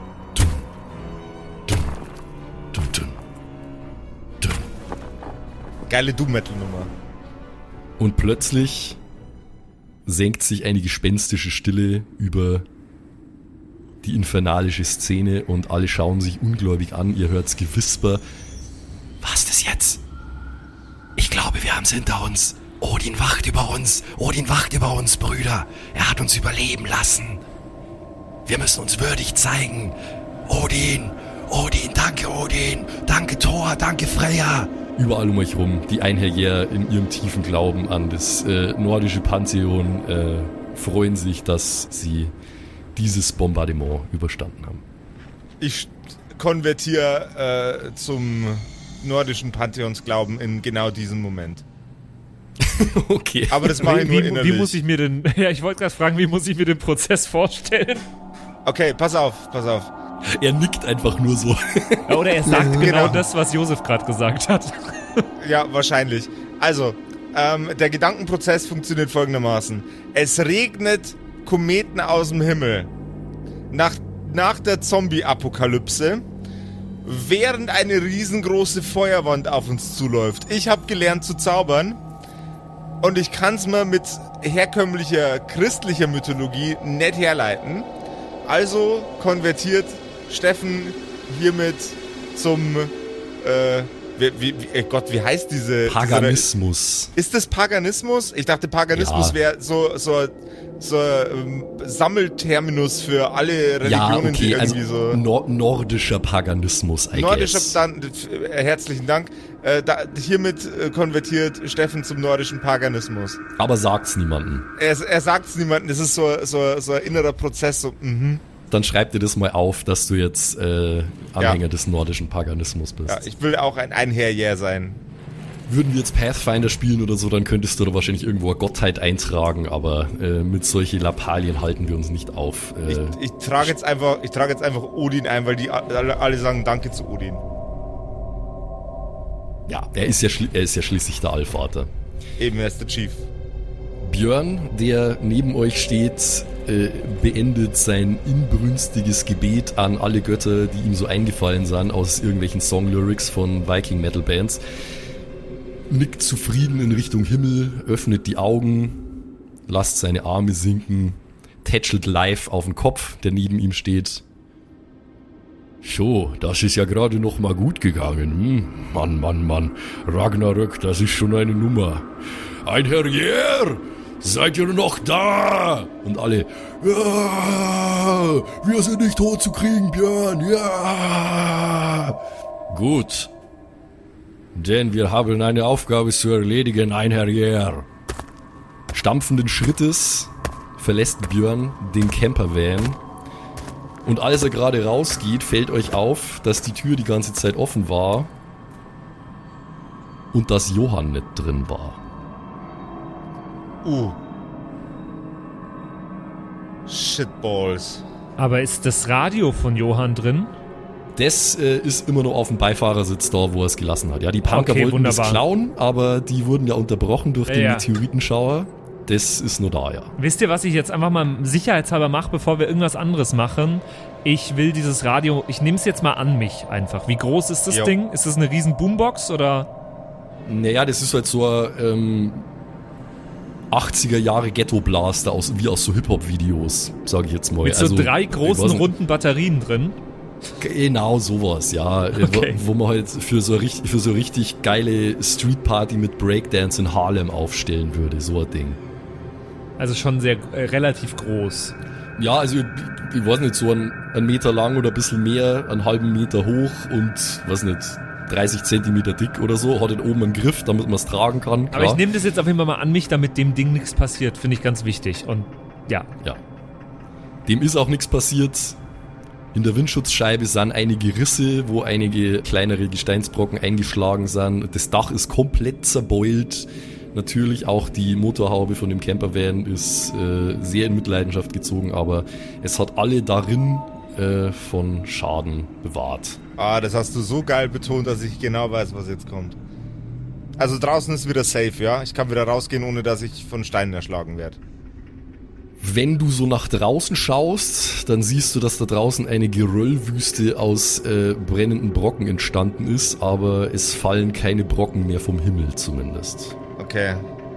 S3: Geile Doom-Metal-Nummer.
S1: Und plötzlich senkt sich eine gespenstische Stille über die infernalische Szene und alle schauen sich ungläubig an. Ihr hört's Gewisper. Was ist das jetzt? Ich glaube, wir haben's hinter uns. Odin wacht über uns. Odin wacht über uns, Brüder. Er hat uns überleben lassen. Wir müssen uns würdig zeigen. Odin, Odin, danke Odin. Danke Thor, danke Freya. Überall um euch rum, die Einherjäger in ihrem tiefen Glauben an das nordische Pantheon freuen sich, dass sie dieses Bombardement überstanden haben.
S3: Ich konvertiere zum nordischen Pantheonsglauben in genau diesem Moment.
S1: Okay.
S3: Aber das mache ich nur innerlich.
S4: Wie muss ich mir denn, ja, ich wollte gerade fragen, wie muss ich mir den Prozess vorstellen?
S3: Okay, pass auf.
S1: Er nickt einfach nur so.
S4: Ja, oder er sagt genau das, was Josef gerade gesagt hat.
S3: Ja, wahrscheinlich. Also, der Gedankenprozess funktioniert folgendermaßen. Es regnet Kometen aus dem Himmel. Nach der Zombie-Apokalypse, während eine riesengroße Feuerwand auf uns zuläuft. Ich habe gelernt zu zaubern und ich kann es mir mit herkömmlicher christlicher Mythologie nicht herleiten. Also konvertiert Steffen hiermit zum wie heißt diese...
S1: Paganismus.
S3: Ist das Paganismus? Ich dachte, Paganismus wäre so Sammelterminus für alle Religionen, die irgendwie
S1: also nordischer Paganismus, I guess.
S3: Herzlichen Dank. Hiermit konvertiert Steffen zum nordischen Paganismus.
S1: Aber sagt's niemandem.
S3: Er sagt's niemandem, das ist so ein innerer Prozess,
S1: Dann schreib dir das mal auf, dass du jetzt Anhänger des nordischen Paganismus bist.
S3: Ja, ich will auch ein Einherjäger sein.
S1: Würden wir jetzt Pathfinder spielen oder so, dann könntest du da wahrscheinlich irgendwo eine Gottheit eintragen, aber mit solchen Lappalien halten wir uns nicht auf.
S3: Ich trage jetzt einfach Odin ein, weil die alle sagen Danke zu Odin.
S1: Ja, er ist ja schließlich der Allvater.
S3: Eben, er ist der Chief.
S1: Björn, der neben euch steht, beendet sein inbrünstiges Gebet an alle Götter, die ihm so eingefallen sind aus irgendwelchen Songlyrics von Viking-Metal-Bands. Nickt zufrieden in Richtung Himmel, öffnet die Augen, lasst seine Arme sinken, tätschelt live auf den Kopf, der neben ihm steht. So, das ist ja gerade noch mal gut gegangen. Mann. Ragnarök, das ist schon eine Nummer. Einherjer, seid ihr noch da? Und alle, ja, wir sind nicht tot zu kriegen, Björn, ja. Gut. Denn wir haben eine Aufgabe zu erledigen, Einherjer. Stampfenden Schrittes verlässt Björn den Campervan. Und als er gerade rausgeht, fällt euch auf, dass die Tür die ganze Zeit offen war und dass Johann nicht drin war.
S3: Shitballs.
S4: Aber ist das Radio von Johann drin?
S1: Das ist immer noch auf dem Beifahrersitz da, wo er es gelassen hat. Ja, die Punker wollten das klauen, aber die wurden ja unterbrochen durch den Meteoritenschauer. Das ist nur da, ja.
S4: Wisst ihr, was ich jetzt einfach mal sicherheitshalber mache, bevor wir irgendwas anderes machen? Ich will dieses Radio, ich nehme es jetzt mal an mich einfach. Wie groß ist das Ding? Ist das eine riesen Boombox oder?
S1: Naja, das ist halt so ein 80er Jahre Ghetto-Blaster wie aus so Hip-Hop-Videos, sage ich jetzt mal.
S4: Mit so 3 großen runden Batterien drin?
S1: Genau sowas, ja. Okay. Wo man halt für so richtig geile Street-Party mit Breakdance in Harlem aufstellen würde, so ein Ding.
S4: Also schon sehr relativ groß.
S1: Ja, also ich weiß nicht, so ein Meter lang oder ein bisschen mehr, einen halben Meter hoch und, weiß nicht, 30 Zentimeter dick oder so, hat oben einen Griff, damit man es tragen kann. Klar.
S4: Aber ich nehme das jetzt auf jeden Fall mal an mich, damit dem Ding nichts passiert, finde ich ganz wichtig. Und ja.
S1: Dem ist auch nichts passiert. In der Windschutzscheibe sind einige Risse, wo einige kleinere Gesteinsbrocken eingeschlagen sind. Das Dach ist komplett zerbeult. Natürlich auch die Motorhaube von dem Campervan ist sehr in Mitleidenschaft gezogen, aber es hat alle darin von Schaden bewahrt.
S3: Das hast du so geil betont, dass ich genau weiß, was jetzt kommt. Also draußen ist wieder safe, ja? Ich kann wieder rausgehen, ohne dass ich von Steinen erschlagen werde.
S1: Wenn du so nach draußen schaust, dann siehst du, dass da draußen eine Geröllwüste aus brennenden Brocken entstanden ist, aber es fallen keine Brocken mehr vom Himmel zumindest.
S3: Okay.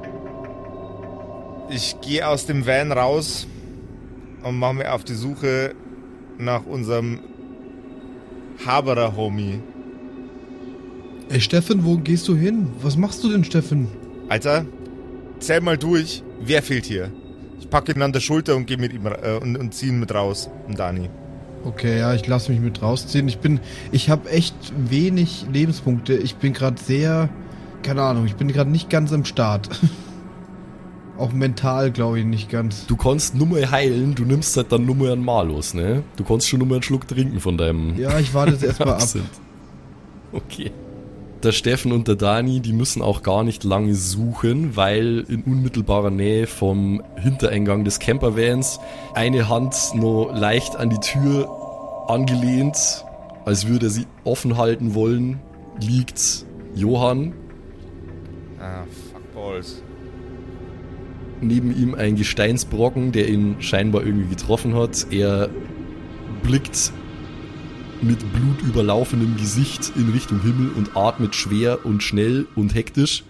S3: Ich gehe aus dem Van raus und mache mir auf die Suche nach unserem Haberer-Homie.
S5: Ey, Steffen, wo gehst du hin? Was machst du denn, Steffen?
S3: Alter, zähl mal durch, wer fehlt hier? Ich packe ihn an der Schulter und gehe mit ihm und ziehe ihn mit raus, Dani.
S5: Okay, ja, ich lasse mich mit rausziehen. Ich habe echt wenig Lebenspunkte. Ich bin gerade keine Ahnung, ich bin gerade nicht ganz im Start. Auch mental, glaube ich, nicht ganz.
S1: Du kannst nur mal heilen, du nimmst halt dann nur mal einen Malus, ne? Du kannst schon nur mal einen Schluck trinken von deinem...
S5: Ja, ich warte jetzt erstmal ab.
S1: Okay. Der Steffen und der Dani, die müssen auch gar nicht lange suchen, weil in unmittelbarer Nähe vom Hintereingang des Campervans eine Hand noch leicht an die Tür angelehnt, als würde er sie offen halten wollen, liegt Johann.
S3: Fuck balls.
S1: Neben ihm ein Gesteinsbrocken, der ihn scheinbar irgendwie getroffen hat. Er blickt mit blutüberlaufenem Gesicht in Richtung Himmel und atmet schwer und schnell und hektisch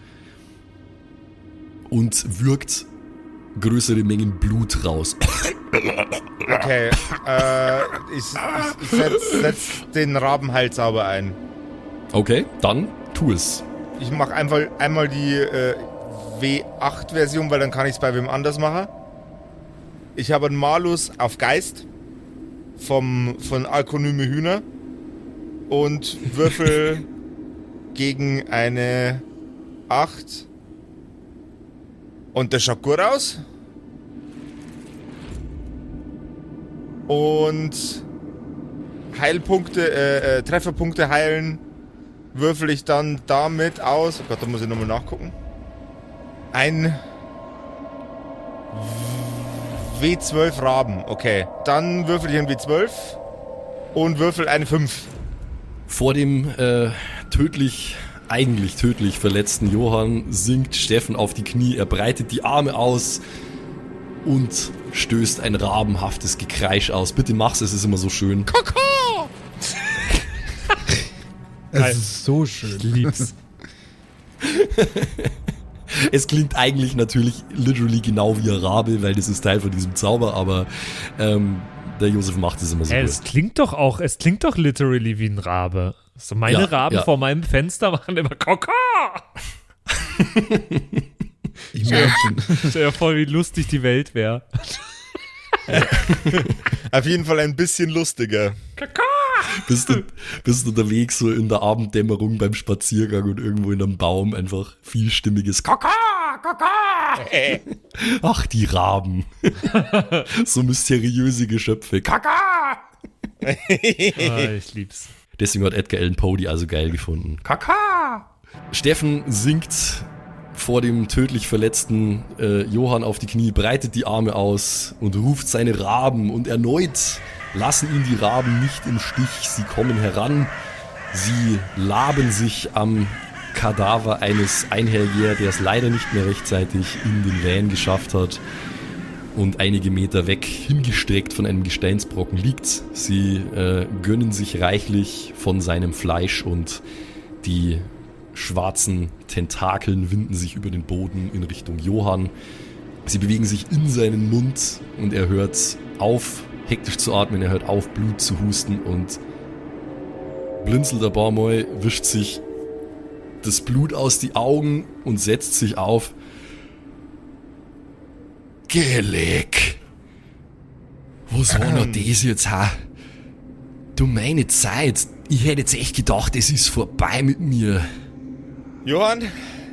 S1: und würgt größere Mengen Blut raus.
S3: Okay, ich setz den Rabenhals sauber ein.
S1: Okay, dann tu es.
S3: Ich mache einmal die W8-Version, weil dann kann ich es bei wem anders machen. Ich habe einen Malus auf Geist von Alkonyme Hühner und würfel gegen eine 8 und das schaut gut aus. Und Heilpunkte, Trefferpunkte heilen würfel ich dann damit aus. Oh Gott, da muss ich nochmal nachgucken. Ein W12 Raben, okay. Dann würfel ich einen W12 und würfel eine 5.
S1: Vor dem eigentlich tödlich verletzten Johann sinkt Steffen auf die Knie, er breitet die Arme aus und stößt ein rabenhaftes Gekreisch aus. Bitte mach's, es ist immer so schön.
S3: Kaka!
S5: Es ist so schön.
S4: Ich lieb's.
S1: Es klingt eigentlich natürlich literally genau wie ein Rabe, weil das ist Teil von diesem Zauber, aber der Josef macht es immer so gut.
S4: Es klingt doch literally wie ein Rabe. So meine Raben vor meinem Fenster machen immer Kaka.
S5: Ich merke schon.
S4: Stell dir vor, wie lustig die Welt wäre.
S3: Auf jeden Fall ein bisschen lustiger.
S4: Kaka!
S1: Bist du unterwegs so in der Abenddämmerung beim Spaziergang und irgendwo in einem Baum einfach vielstimmiges Kaka, Kaka. Ach, die Raben. So mysteriöse Geschöpfe. Kaka.
S4: Ich lieb's.
S1: Deswegen hat Edgar Allan Poe die also geil gefunden. Kaka. Steffen sinkt vor dem tödlich verletzten Johann auf die Knie, breitet die Arme aus und ruft seine Raben und erneut lassen ihn die Raben nicht im Stich. Sie kommen heran, sie laben sich am Kadaver eines Einherjährs, der es leider nicht mehr rechtzeitig in den Van geschafft hat und einige Meter weg hingestreckt von einem Gesteinsbrocken liegt. Sie gönnen sich reichlich von seinem Fleisch und die schwarzen Tentakeln winden sich über den Boden in Richtung Johann. Sie bewegen sich in seinen Mund und er hört auf, hektisch zu atmen, er hört auf, Blut zu husten und blinzelt ein paar Mal, wischt sich das Blut aus die Augen und setzt sich auf.
S6: was war noch das jetzt, ha? Du, meine Zeit. Ich hätte jetzt echt gedacht, es ist vorbei mit mir.
S3: Johann,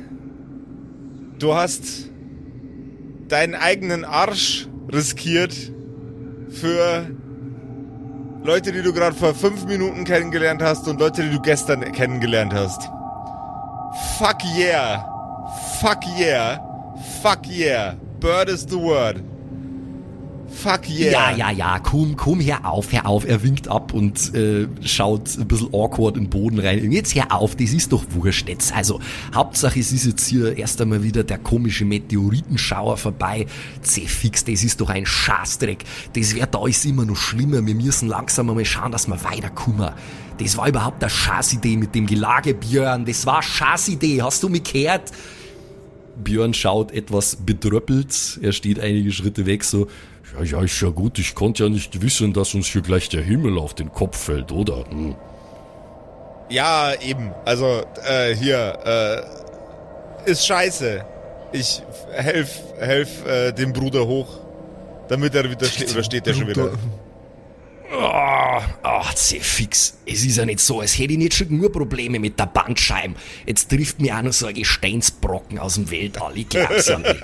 S3: du hast deinen eigenen Arsch riskiert für Leute, die du gerade vor 5 Minuten kennengelernt hast und Leute, die du gestern kennengelernt hast. Fuck yeah. Fuck yeah. Fuck yeah. Bird is the word. Fuck yeah.
S6: Ja, komm, hör auf. Er winkt ab und schaut ein bisschen awkward in den Boden rein. Jetzt hör auf, das ist doch wurscht jetzt. Also, Hauptsache es ist jetzt hier erst einmal wieder der komische Meteoritenschauer vorbei. Fix, das ist doch ein Scheißdreck. Das wird alles immer noch schlimmer. Wir müssen langsam einmal schauen, dass wir weiterkommen. Das war überhaupt eine Scheißidee mit dem Gelage, Björn. Das war eine Scheißidee. Hast du mich gehört? Björn schaut etwas bedröppelt. Er steht einige Schritte weg, so... Ja, ist ja gut. Ich konnte ja nicht wissen, dass uns hier gleich der Himmel auf den Kopf fällt, oder? Hm.
S3: Ja, eben. Also, ist scheiße. Ich helf dem Bruder hoch, damit er wieder steht, oder steht der schon wieder?
S6: Fix. Es ist ja nicht so, als hätte ich nicht schon nur Probleme mit der Bandscheibe. Jetzt trifft mir auch noch so ein Gesteinsbrocken aus dem Weltall. Ich glaub's ja nicht.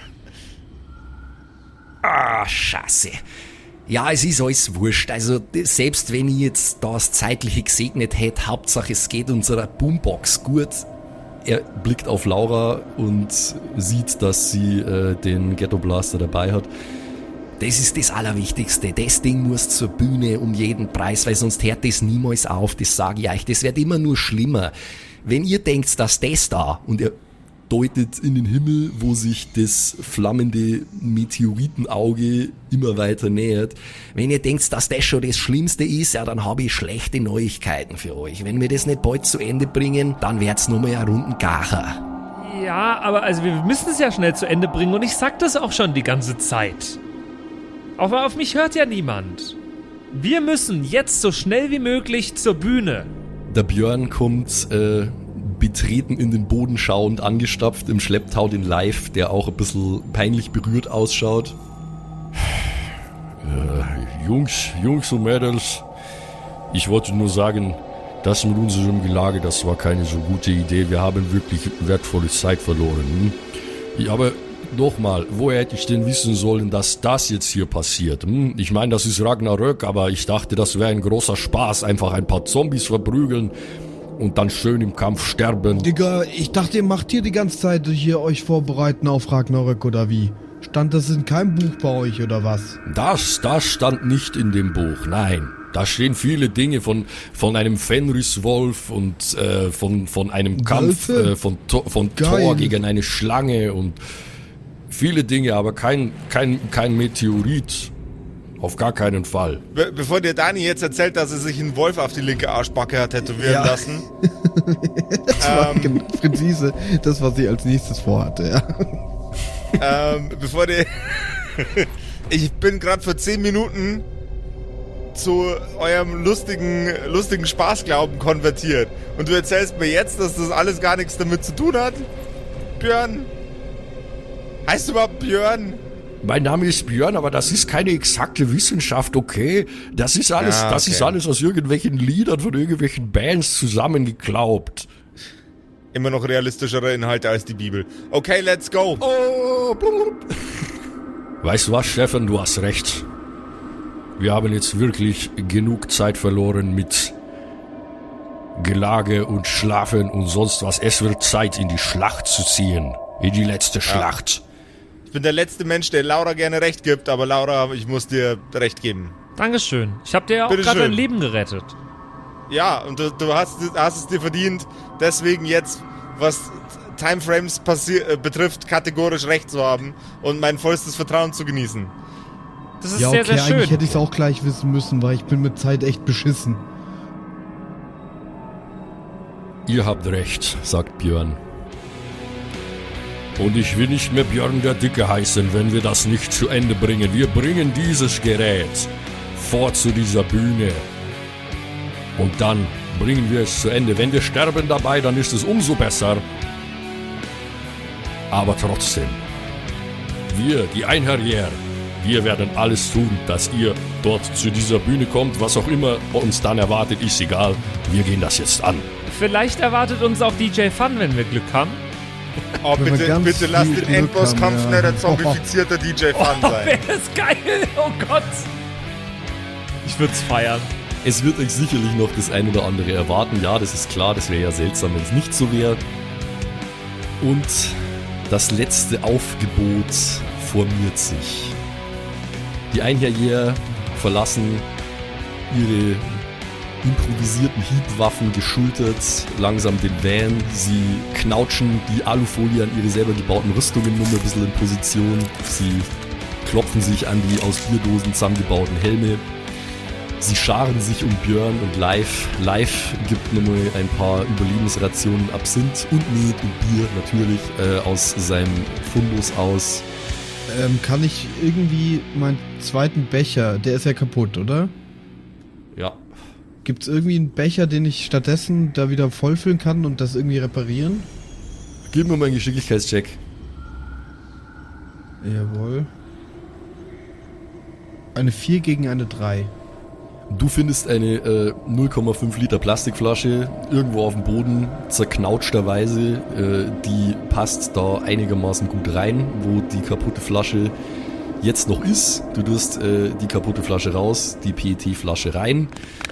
S6: Scheiße. Ja, es ist alles wurscht. Also, selbst wenn ich jetzt das Zeitliche gesegnet hätte, Hauptsache es geht unserer Boombox gut. Er blickt auf Laura und sieht, dass sie den Ghetto Blaster dabei hat. Das ist das Allerwichtigste. Das Ding muss zur Bühne um jeden Preis, weil sonst hört das niemals auf. Das sage ich euch. Das wird immer nur schlimmer. Wenn ihr denkt, dass das da, und er deutet in den Himmel, wo sich das flammende Meteoritenauge immer weiter nähert. Wenn ihr denkt, dass das schon das Schlimmste ist, ja, dann habe ich schlechte Neuigkeiten für euch. Wenn wir das nicht bald zu Ende bringen, dann wird's nochmal ein runden Gacher.
S4: Ja, aber also wir müssen es ja schnell zu Ende bringen und ich sag das auch schon die ganze Zeit. Aber auf mich hört ja niemand. Wir müssen jetzt so schnell wie möglich zur Bühne.
S6: Der Björn kommt betreten in den Boden schauend, angestapft, im Schlepptau den Live, der auch ein bisschen peinlich berührt ausschaut. Jungs und Mädels, ich wollte nur sagen, das mit unserem Gelage, das war keine so gute Idee. Wir haben wirklich wertvolle Zeit verloren. Aber nochmal, woher hätte ich denn wissen sollen, dass das jetzt hier passiert? Ich meine, das ist Ragnarök, aber ich dachte, das wäre ein großer Spaß, einfach ein paar Zombies verprügeln und dann schön im Kampf sterben.
S5: Digga, ich dachte, ihr macht hier die ganze Zeit hier euch vorbereiten auf Ragnarök oder wie? Stand das in keinem Buch bei euch oder was?
S6: Das stand nicht in dem Buch, nein. Da stehen viele Dinge von einem Fenriswolf und von einem Kampf von Thor gegen eine Schlange und viele Dinge, aber kein Meteorit. Auf gar keinen Fall.
S3: Bevor dir Dani jetzt erzählt, dass er sich einen Wolf auf die linke Arschbacke hat tätowieren lassen.
S5: Das war präzise das, was ich als nächstes vorhatte, ja.
S3: Bevor dir... Ich bin gerade für 10 Minuten zu eurem lustigen Spaßglauben konvertiert. Und du erzählst mir jetzt, dass das alles gar nichts damit zu tun hat? Björn? Heißt du überhaupt Björn?
S6: Mein Name ist Björn, aber das ist keine exakte Wissenschaft, okay? Das ist alles, Das ist alles aus irgendwelchen Liedern von irgendwelchen Bands zusammengeklaubt.
S3: Immer noch realistischere Inhalte als die Bibel. Okay, let's go.
S6: Oh, weißt du was, Stefan, du hast recht. Wir haben jetzt wirklich genug Zeit verloren mit Gelage und Schlafen und sonst was. Es wird Zeit, in die Schlacht zu ziehen. In die letzte Schlacht.
S3: Ich bin der letzte Mensch, der Laura gerne recht gibt, aber Laura, ich muss dir recht geben.
S4: Dankeschön. Ich habe dir ja auch gerade dein Leben gerettet.
S3: Ja, und du hast es dir verdient, deswegen jetzt, was Timeframes betrifft, kategorisch recht zu haben und mein vollstes Vertrauen zu genießen.
S4: Das ist sehr, sehr schön.
S5: Eigentlich hätte ich es auch gleich wissen müssen, weil ich bin mit Zeit echt beschissen.
S6: Ihr habt recht, sagt Björn. Und ich will nicht mehr Björn der Dicke heißen, wenn wir das nicht zu Ende bringen. Wir bringen dieses Gerät vor zu dieser Bühne. Und dann bringen wir es zu Ende. Wenn wir sterben dabei, dann ist es umso besser. Aber trotzdem, wir, die Einherjer, wir werden alles tun, dass ihr dort zu dieser Bühne kommt. Was auch immer uns dann erwartet, ist egal. Wir gehen das jetzt an.
S4: Vielleicht erwartet uns auch DJ Fun, wenn wir Glück haben.
S3: Oh, bitte lass den Endbosskampf nicht ein zombifizierter DJ Fun sein.
S4: Wäre das geil. Oh Gott. Ich würde es feiern.
S1: Es wird euch sicherlich noch das ein oder andere erwarten. Ja, das ist klar. Das wäre ja seltsam, wenn es nicht so wäre. Und das letzte Aufgebot formiert sich. Die Einherjäger verlassen ihre improvisierten Hiebwaffen geschultert langsam den Van. Sie knautschen die Alufolie an ihre selber gebauten Rüstungen nur ein bisschen in Position. Sie klopfen sich an die aus Bierdosen zusammengebauten Helme. Sie scharen sich um Björn und Leif. Leif gibt nochmal ein paar Überlebensrationen Absinth und Met und Bier natürlich aus seinem Fundus aus.
S5: Kann ich irgendwie meinen zweiten Becher, der ist ja kaputt, oder?
S1: Ja.
S5: Gibt es irgendwie einen Becher, den ich stattdessen da wieder vollfüllen kann und das irgendwie reparieren?
S1: Gib mir mal einen Geschicklichkeitscheck.
S5: Jawohl. Eine 4 gegen eine 3.
S1: Du findest eine 0,5 Liter Plastikflasche irgendwo auf dem Boden, zerknautscherweise. Die passt da einigermaßen gut rein, wo die kaputte Flasche jetzt noch ist. Du tust die kaputte Flasche raus, die PET-Flasche rein.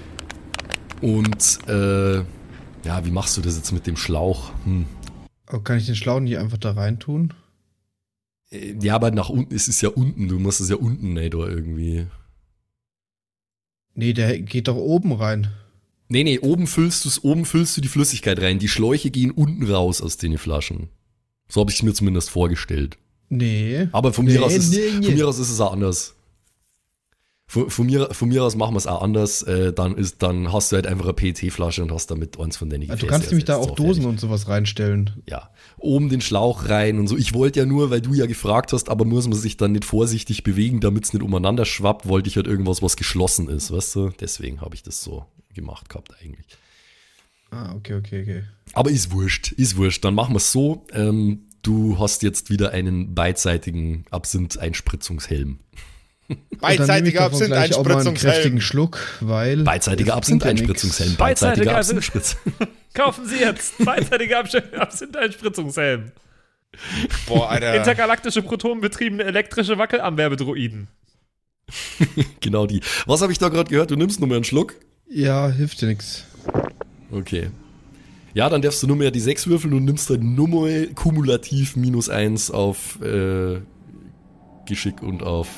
S1: Und ja, wie machst du das jetzt mit dem Schlauch?
S5: Aber kann ich den Schlauch nicht einfach da rein tun?
S1: Ja, aber nach unten, es ist ja unten, du musst es ja unten, da irgendwie.
S5: Nee, der geht doch oben rein.
S1: Nee, oben füllst du die Flüssigkeit rein. Die Schläuche gehen unten raus aus den Flaschen. So habe ich es mir zumindest vorgestellt.
S5: Nee.
S1: Aber von mir aus ist es auch anders. Von mir aus machen wir es auch anders. Dann hast du halt einfach eine PET-Flasche und hast damit eins von denen.
S5: Du kannst nämlich da auch Dosen und sowas reinstellen.
S1: Ja, oben den Schlauch rein und so. Ich wollte ja nur, weil du ja gefragt hast, aber muss man sich dann nicht vorsichtig bewegen, damit es nicht umeinander schwappt, wollte ich halt irgendwas, was geschlossen ist, weißt du? Deswegen habe ich das so gemacht gehabt eigentlich.
S5: Ah, okay.
S1: Aber ist wurscht. Dann machen wir es so. Du hast jetzt wieder einen beidseitigen Absinth-Einspritzungshelm.
S3: Beidseitiger Absinth-Einspritzungshelm.
S5: Kräftigen Schluck, weil...
S1: Beidseitiger Absinth-Einspritzungshelm.
S4: Beidseitiger Absinth-Einspritzungshelm. Kaufen Sie jetzt. Beidseitiger Absinth-Einspritzungshelm.
S3: Boah, Alter.
S4: Intergalaktische protonenbetriebene elektrische Wackelamberbedroiden.
S1: Genau die. Was habe ich da gerade gehört? Du nimmst nur mehr einen Schluck?
S5: Ja, hilft dir nix.
S1: Okay. Ja, dann darfst du nur mehr die 6 würfeln und nimmst dann nur mal kumulativ -1 auf Geschick und auf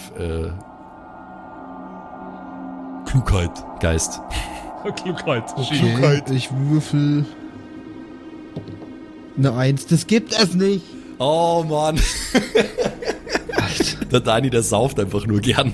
S1: Klugheit, Geist.
S4: Klugheit.
S5: Okay,
S3: Klugheit.
S5: ich würfel eine 1. Das gibt es nicht.
S1: Oh Mann. Der Dani, der sauft einfach nur gern.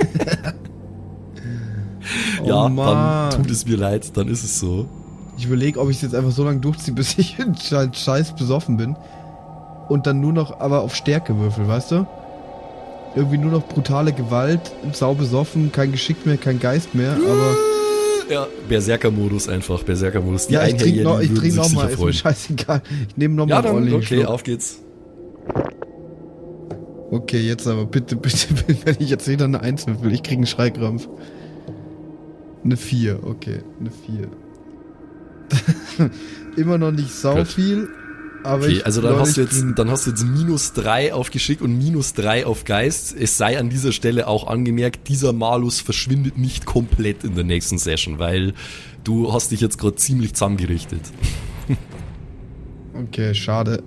S1: Ja,
S5: Mann.
S1: dann tut es mir leid, dann ist es so.
S5: Ich überlege, ob ich es jetzt einfach so lange durchziehe, bis ich scheiß besoffen bin. Und dann nur noch aber auf Stärke würfel, weißt du? Irgendwie nur noch brutale Gewalt, sau besoffen, kein Geschick mehr, kein Geist mehr, aber...
S1: Ja, Berserker-Modus einfach, Berserker-Modus.
S5: Ja, ich trinke noch mal, ist mir scheißegal. Ich nehme noch mal einen ordentlichen
S1: okay,
S5: Schluck.
S1: auf geht's.
S5: Okay, jetzt aber bitte, wenn ich jetzt wieder eine 1 würfel, ich kriege einen Schreikrampf. Eine 4, okay, eine 4. Immer noch nicht sau viel, aber
S1: okay, also dann hast du jetzt -3 auf Geschick und -3 auf Geist. Es sei an dieser Stelle auch angemerkt, dieser Malus verschwindet nicht komplett in der nächsten Session, weil du hast dich jetzt gerade ziemlich zusammengerichtet.
S5: Okay, schade.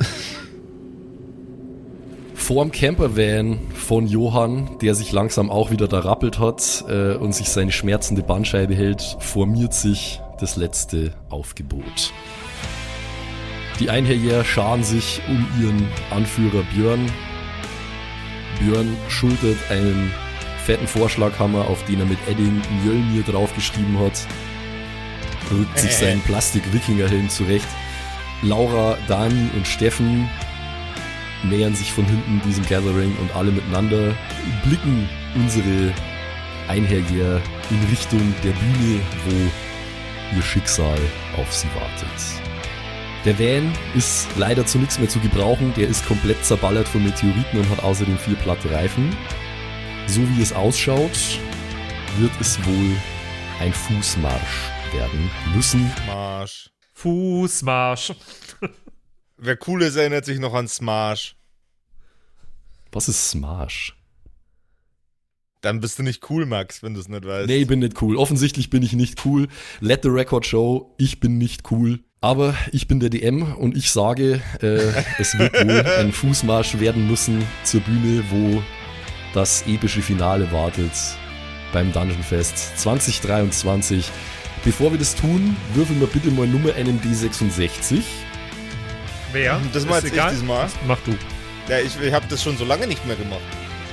S1: Vorm Campervan von Johann, der sich langsam auch wieder da rappelt hat und sich seine schmerzende Bandscheibe hält, formiert sich das letzte Aufgebot. Die Einherjäger scharen sich um ihren Anführer Björn. Björn schultert einen fetten Vorschlaghammer, auf den er mit Edding Mjölnir draufgeschrieben hat. Rückt sich seinen Plastik-Wikingerhelm zurecht. Laura, Dani und Steffen nähern sich von hinten diesem Gathering und alle miteinander blicken unsere Einherjäger in Richtung der Bühne, wo ihr Schicksal auf sie wartet. Der Van ist leider zu nichts mehr zu gebrauchen, der ist komplett zerballert von Meteoriten und hat außerdem 4 platte Reifen. so wie es ausschaut, wird es wohl ein Fußmarsch werden müssen.
S3: Marsch.
S4: Fußmarsch.
S3: Wer cool ist, erinnert sich noch an Smash.
S1: Was ist Smash?
S3: Dann bist du nicht cool, Max, wenn du es nicht weißt.
S1: Nee, ich bin nicht cool. Offensichtlich bin ich nicht cool. Let the record show, ich bin nicht cool. Aber ich bin der DM und ich sage, es wird wohl ein Fußmarsch werden müssen zur Bühne, wo das epische Finale wartet beim Dungeon Fest 2023. Bevor wir das tun, würfeln wir bitte mal Nummer einen D66.
S4: Wer?
S3: Das mal jetzt ich diesmal.
S4: Mach du.
S3: Ja, ich habe das schon so lange nicht mehr gemacht.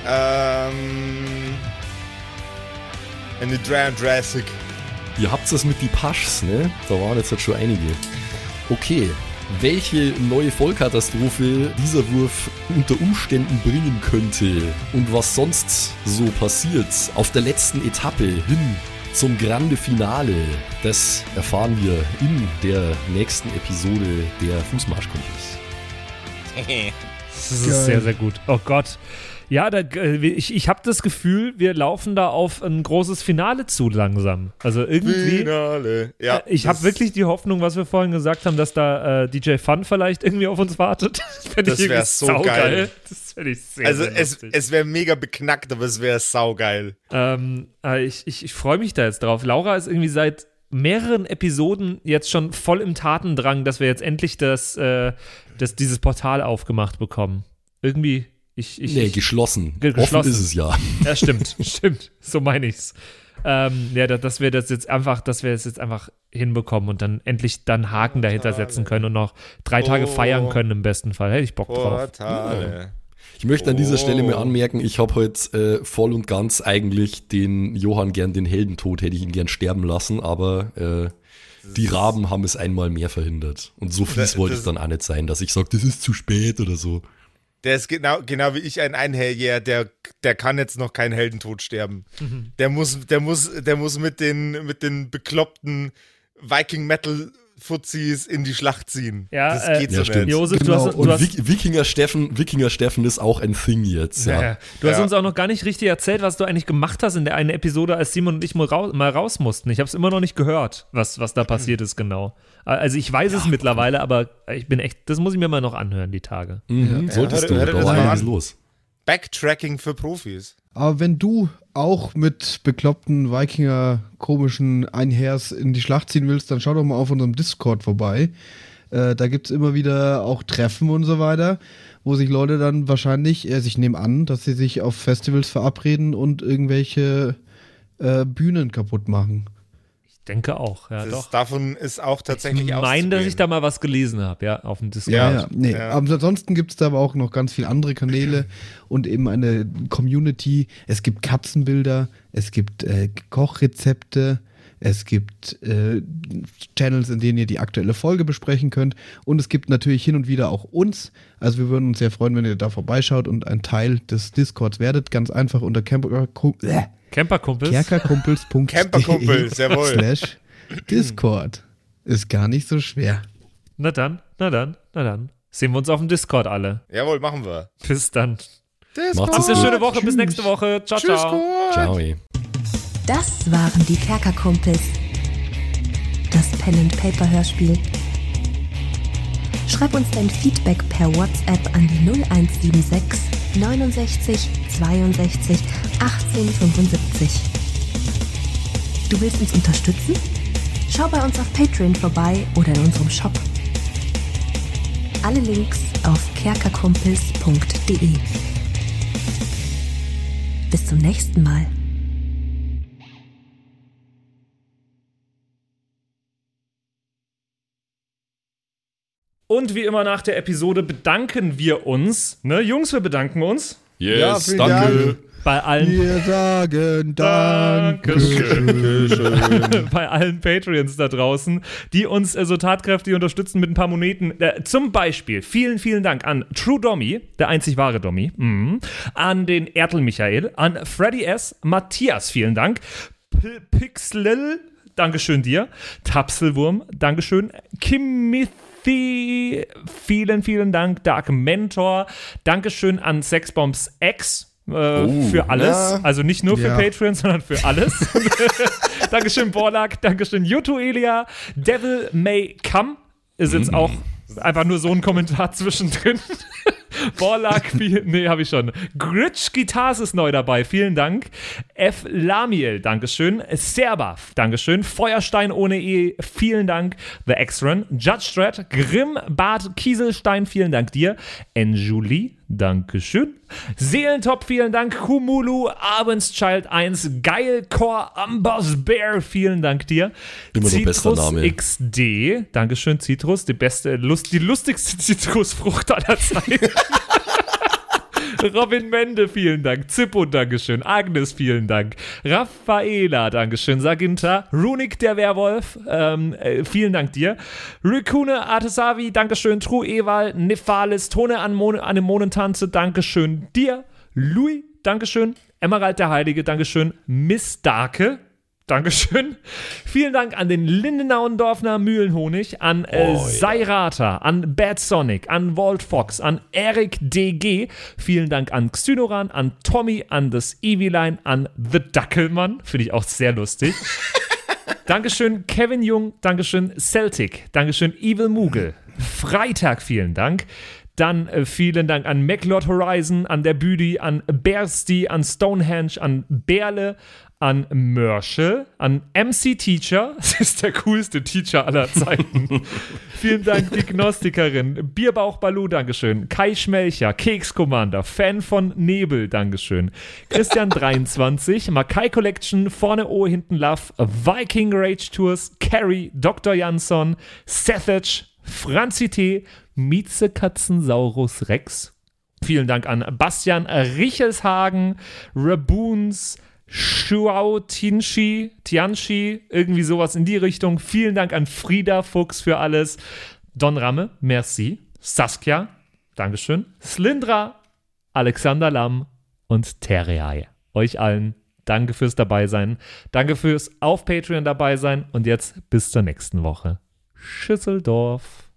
S3: Eine Jurassic.
S1: Ihr habt das mit die Paschs, ne? Da waren jetzt halt schon einige. Okay, welche neue Vollkatastrophe dieser Wurf unter Umständen bringen könnte und was sonst so passiert auf der letzten Etappe hin zum Grande Finale, das erfahren wir in der nächsten Episode der Fußmarschkumpels.
S4: Das ist sehr, sehr gut. Oh Gott. Ja, ich habe das Gefühl, wir laufen da auf ein großes Finale zu langsam. Also irgendwie.
S3: Finale. Ja,
S4: ich habe wirklich die Hoffnung, was wir vorhin gesagt haben, dass da DJ Fun vielleicht irgendwie auf uns wartet.
S3: Das wäre so geil.
S4: Das fände ich sehr,
S3: also
S4: sehr lustig.
S3: es wäre mega beknackt, aber es wäre saugeil.
S4: Ich freue mich da jetzt drauf. Laura ist irgendwie seit mehreren Episoden jetzt schon voll im Tatendrang, dass wir jetzt endlich dieses Portal aufgemacht bekommen. Irgendwie.
S1: Geschlossen. Offen ist es ja.
S4: Ja, stimmt. So meine ich's. Dass wir es jetzt einfach hinbekommen und dann endlich dann Haken dahinter setzen können und noch 3 Tage feiern können im besten Fall. Hätte ich Bock drauf.
S3: Ja.
S1: Ich möchte an dieser Stelle mal anmerken, ich habe heute voll und ganz eigentlich den Johann gern den Heldentod, hätte ich ihn gern sterben lassen, aber die Raben haben es einmal mehr verhindert. Und so fies wollte es dann auch nicht sein, dass ich sage, das ist zu spät oder so.
S3: Der ist genau wie ich ein Einherjäger, der kann jetzt noch keinen Heldentod sterben. Mhm. Der muss mit den bekloppten Viking-Metal-Fuzis in die Schlacht ziehen.
S4: Ja,
S3: das geht so nicht.
S4: Josef,
S1: genau. Wikinger Steffen ist auch ein Thing jetzt. Ja.
S4: Du hast uns auch noch gar nicht richtig erzählt, was du eigentlich gemacht hast in der einen Episode, als Simon und ich mal raus mussten. Ich habe es immer noch nicht gehört, was da passiert ist genau. Also ich weiß es mittlerweile, aber ich bin echt, das muss ich mir mal noch anhören, die Tage.
S1: Solltest du, da war einiges los.
S3: Backtracking für Profis.
S5: Aber wenn du auch mit bekloppten Wikinger komischen Einhers in die Schlacht ziehen willst, dann schau doch mal auf unserem Discord vorbei. Da gibt es immer wieder auch Treffen und so weiter, wo sich Leute dann wahrscheinlich, ich nehme an, dass sie sich auf Festivals verabreden und irgendwelche Bühnen kaputt machen.
S4: Ich denke auch, ja doch.
S3: Davon ist auch tatsächlich
S4: auszugehen. Ich meine, dass ich da mal was gelesen habe, ja, auf dem Discord.
S5: Ja. Aber ansonsten gibt es da aber auch noch ganz viele andere Kanäle und eben eine Community. Es gibt Katzenbilder, es gibt Kochrezepte, es gibt Channels, in denen ihr die aktuelle Folge besprechen könnt und es gibt natürlich hin und wieder auch uns. Also wir würden uns sehr freuen, wenn ihr da vorbeischaut und ein Teil des Discords werdet. Ganz einfach unter
S4: Camperkumpels.
S5: Camperkumpels,
S3: jawohl.
S5: /Discord. Ist gar nicht so schwer.
S4: Na dann. Sehen wir uns auf dem Discord alle.
S3: Jawohl, machen wir.
S4: Bis dann.
S1: Macht's
S4: Habt eine schöne Woche. Bis nächste Woche. Ciao,
S3: Tschüss,
S4: ciao.
S1: Ciao.
S2: Das waren die Kerkerkumpels. Das Pen-and-Paper-Hörspiel. Schreib uns dein Feedback per WhatsApp an die 0176 69 62 18 75. Du willst uns unterstützen? Schau bei uns auf Patreon vorbei oder in unserem Shop. Alle Links auf kerkerkumpels.de. Bis zum nächsten Mal.
S4: Und wie immer nach der Episode bedanken wir uns. Ne, Jungs, wir bedanken uns.
S1: Yes,
S5: ja,
S1: danke.
S5: Dank.
S4: Bei allen.
S5: Wir sagen Dankeschön.
S4: Bei allen Patreons da draußen, die uns so tatkräftig unterstützen mit ein paar Moneten. Zum Beispiel vielen, vielen Dank an True Dommy, der einzig wahre Dommy, an den Ertel Michael, an Freddy S., Matthias, vielen Dank, Pixlil, Dankeschön dir, Tapselwurm, Dankeschön, Kimith, vielen, vielen Dank, Dark Mentor, Dankeschön an Sexbombs X, für alles.
S5: Ja.
S4: Also nicht nur für
S5: Ja.
S4: Patreon, sondern für alles. Dankeschön, Borlak. Dankeschön, Yuto Elia. Devil May Come ist jetzt auch einfach nur so ein Kommentar zwischendrin. Borlak, habe ich schon. Gritsch Guitars ist neu dabei, vielen Dank. F. Lamiel, Dankeschön. Serbaf, Dankeschön. Feuerstein ohne E, vielen Dank. The X-Run, Judge Dredd, Grimm, Bart Kieselstein, vielen Dank dir. Enjulie, Dankeschön. Seelentop, vielen Dank. Kumulu, Abendschild 1, Geilcore, Amboss Bear, vielen Dank dir.
S6: Immer noch bester
S4: Citrus
S6: Name.
S4: XD, Dankeschön, Citrus, die lustigste Zitrusfrucht aller Zeiten. Robin Mende, vielen Dank. Zippo, Dankeschön. Agnes, vielen Dank. Raffaela, Dankeschön. Saginta. Runik, der Werwolf, vielen Dank dir. Rikune, Artesavi, Dankeschön. True Ewal, Nephalis, Tone Anemonentanze, Dankeschön dir. Louis, Dankeschön. Emerald, der Heilige, Dankeschön. Miss Darke, Dankeschön. Vielen Dank an den Lindenauendorfner Mühlenhonig, an Seirata, an Bad Sonic, an Walt Fox, an Eric DG. Vielen Dank an Xynoran, an Tommy, an das Eviline, an The Dackelmann. Finde ich auch sehr lustig. Dankeschön, Kevin Jung. Dankeschön, Celtic. Dankeschön, Evil Moogle. Freitag, vielen Dank. Dann vielen Dank an MacLord Horizon, an der Büdi, an Bersty, an Stonehenge, an Berle, an Mörschel, an MC Teacher, das ist der coolste Teacher aller Zeiten. Vielen Dank, die Gnostikerin, Bierbauch Balu, Dankeschön, Kai Schmelcher, Keks Commander, Fan von Nebel, Dankeschön, Christian 23, Makai Collection, vorne O, hinten Love, Viking Rage Tours, Carrie, Dr. Jansson, Sethage, Franzi T., Mieze Katzensaurus Rex. Vielen Dank an Bastian Richelshagen, Raboons, Shuao Tianchi, irgendwie sowas in die Richtung. Vielen Dank an Frieda Fuchs für alles. Don Ramme, merci. Saskia, Dankeschön. Slindra, Alexander Lamm und Terreae. Euch allen danke fürs Dabeisein. Danke fürs auf Patreon dabei sein. Und jetzt bis zur nächsten Woche. Schüsseldorf.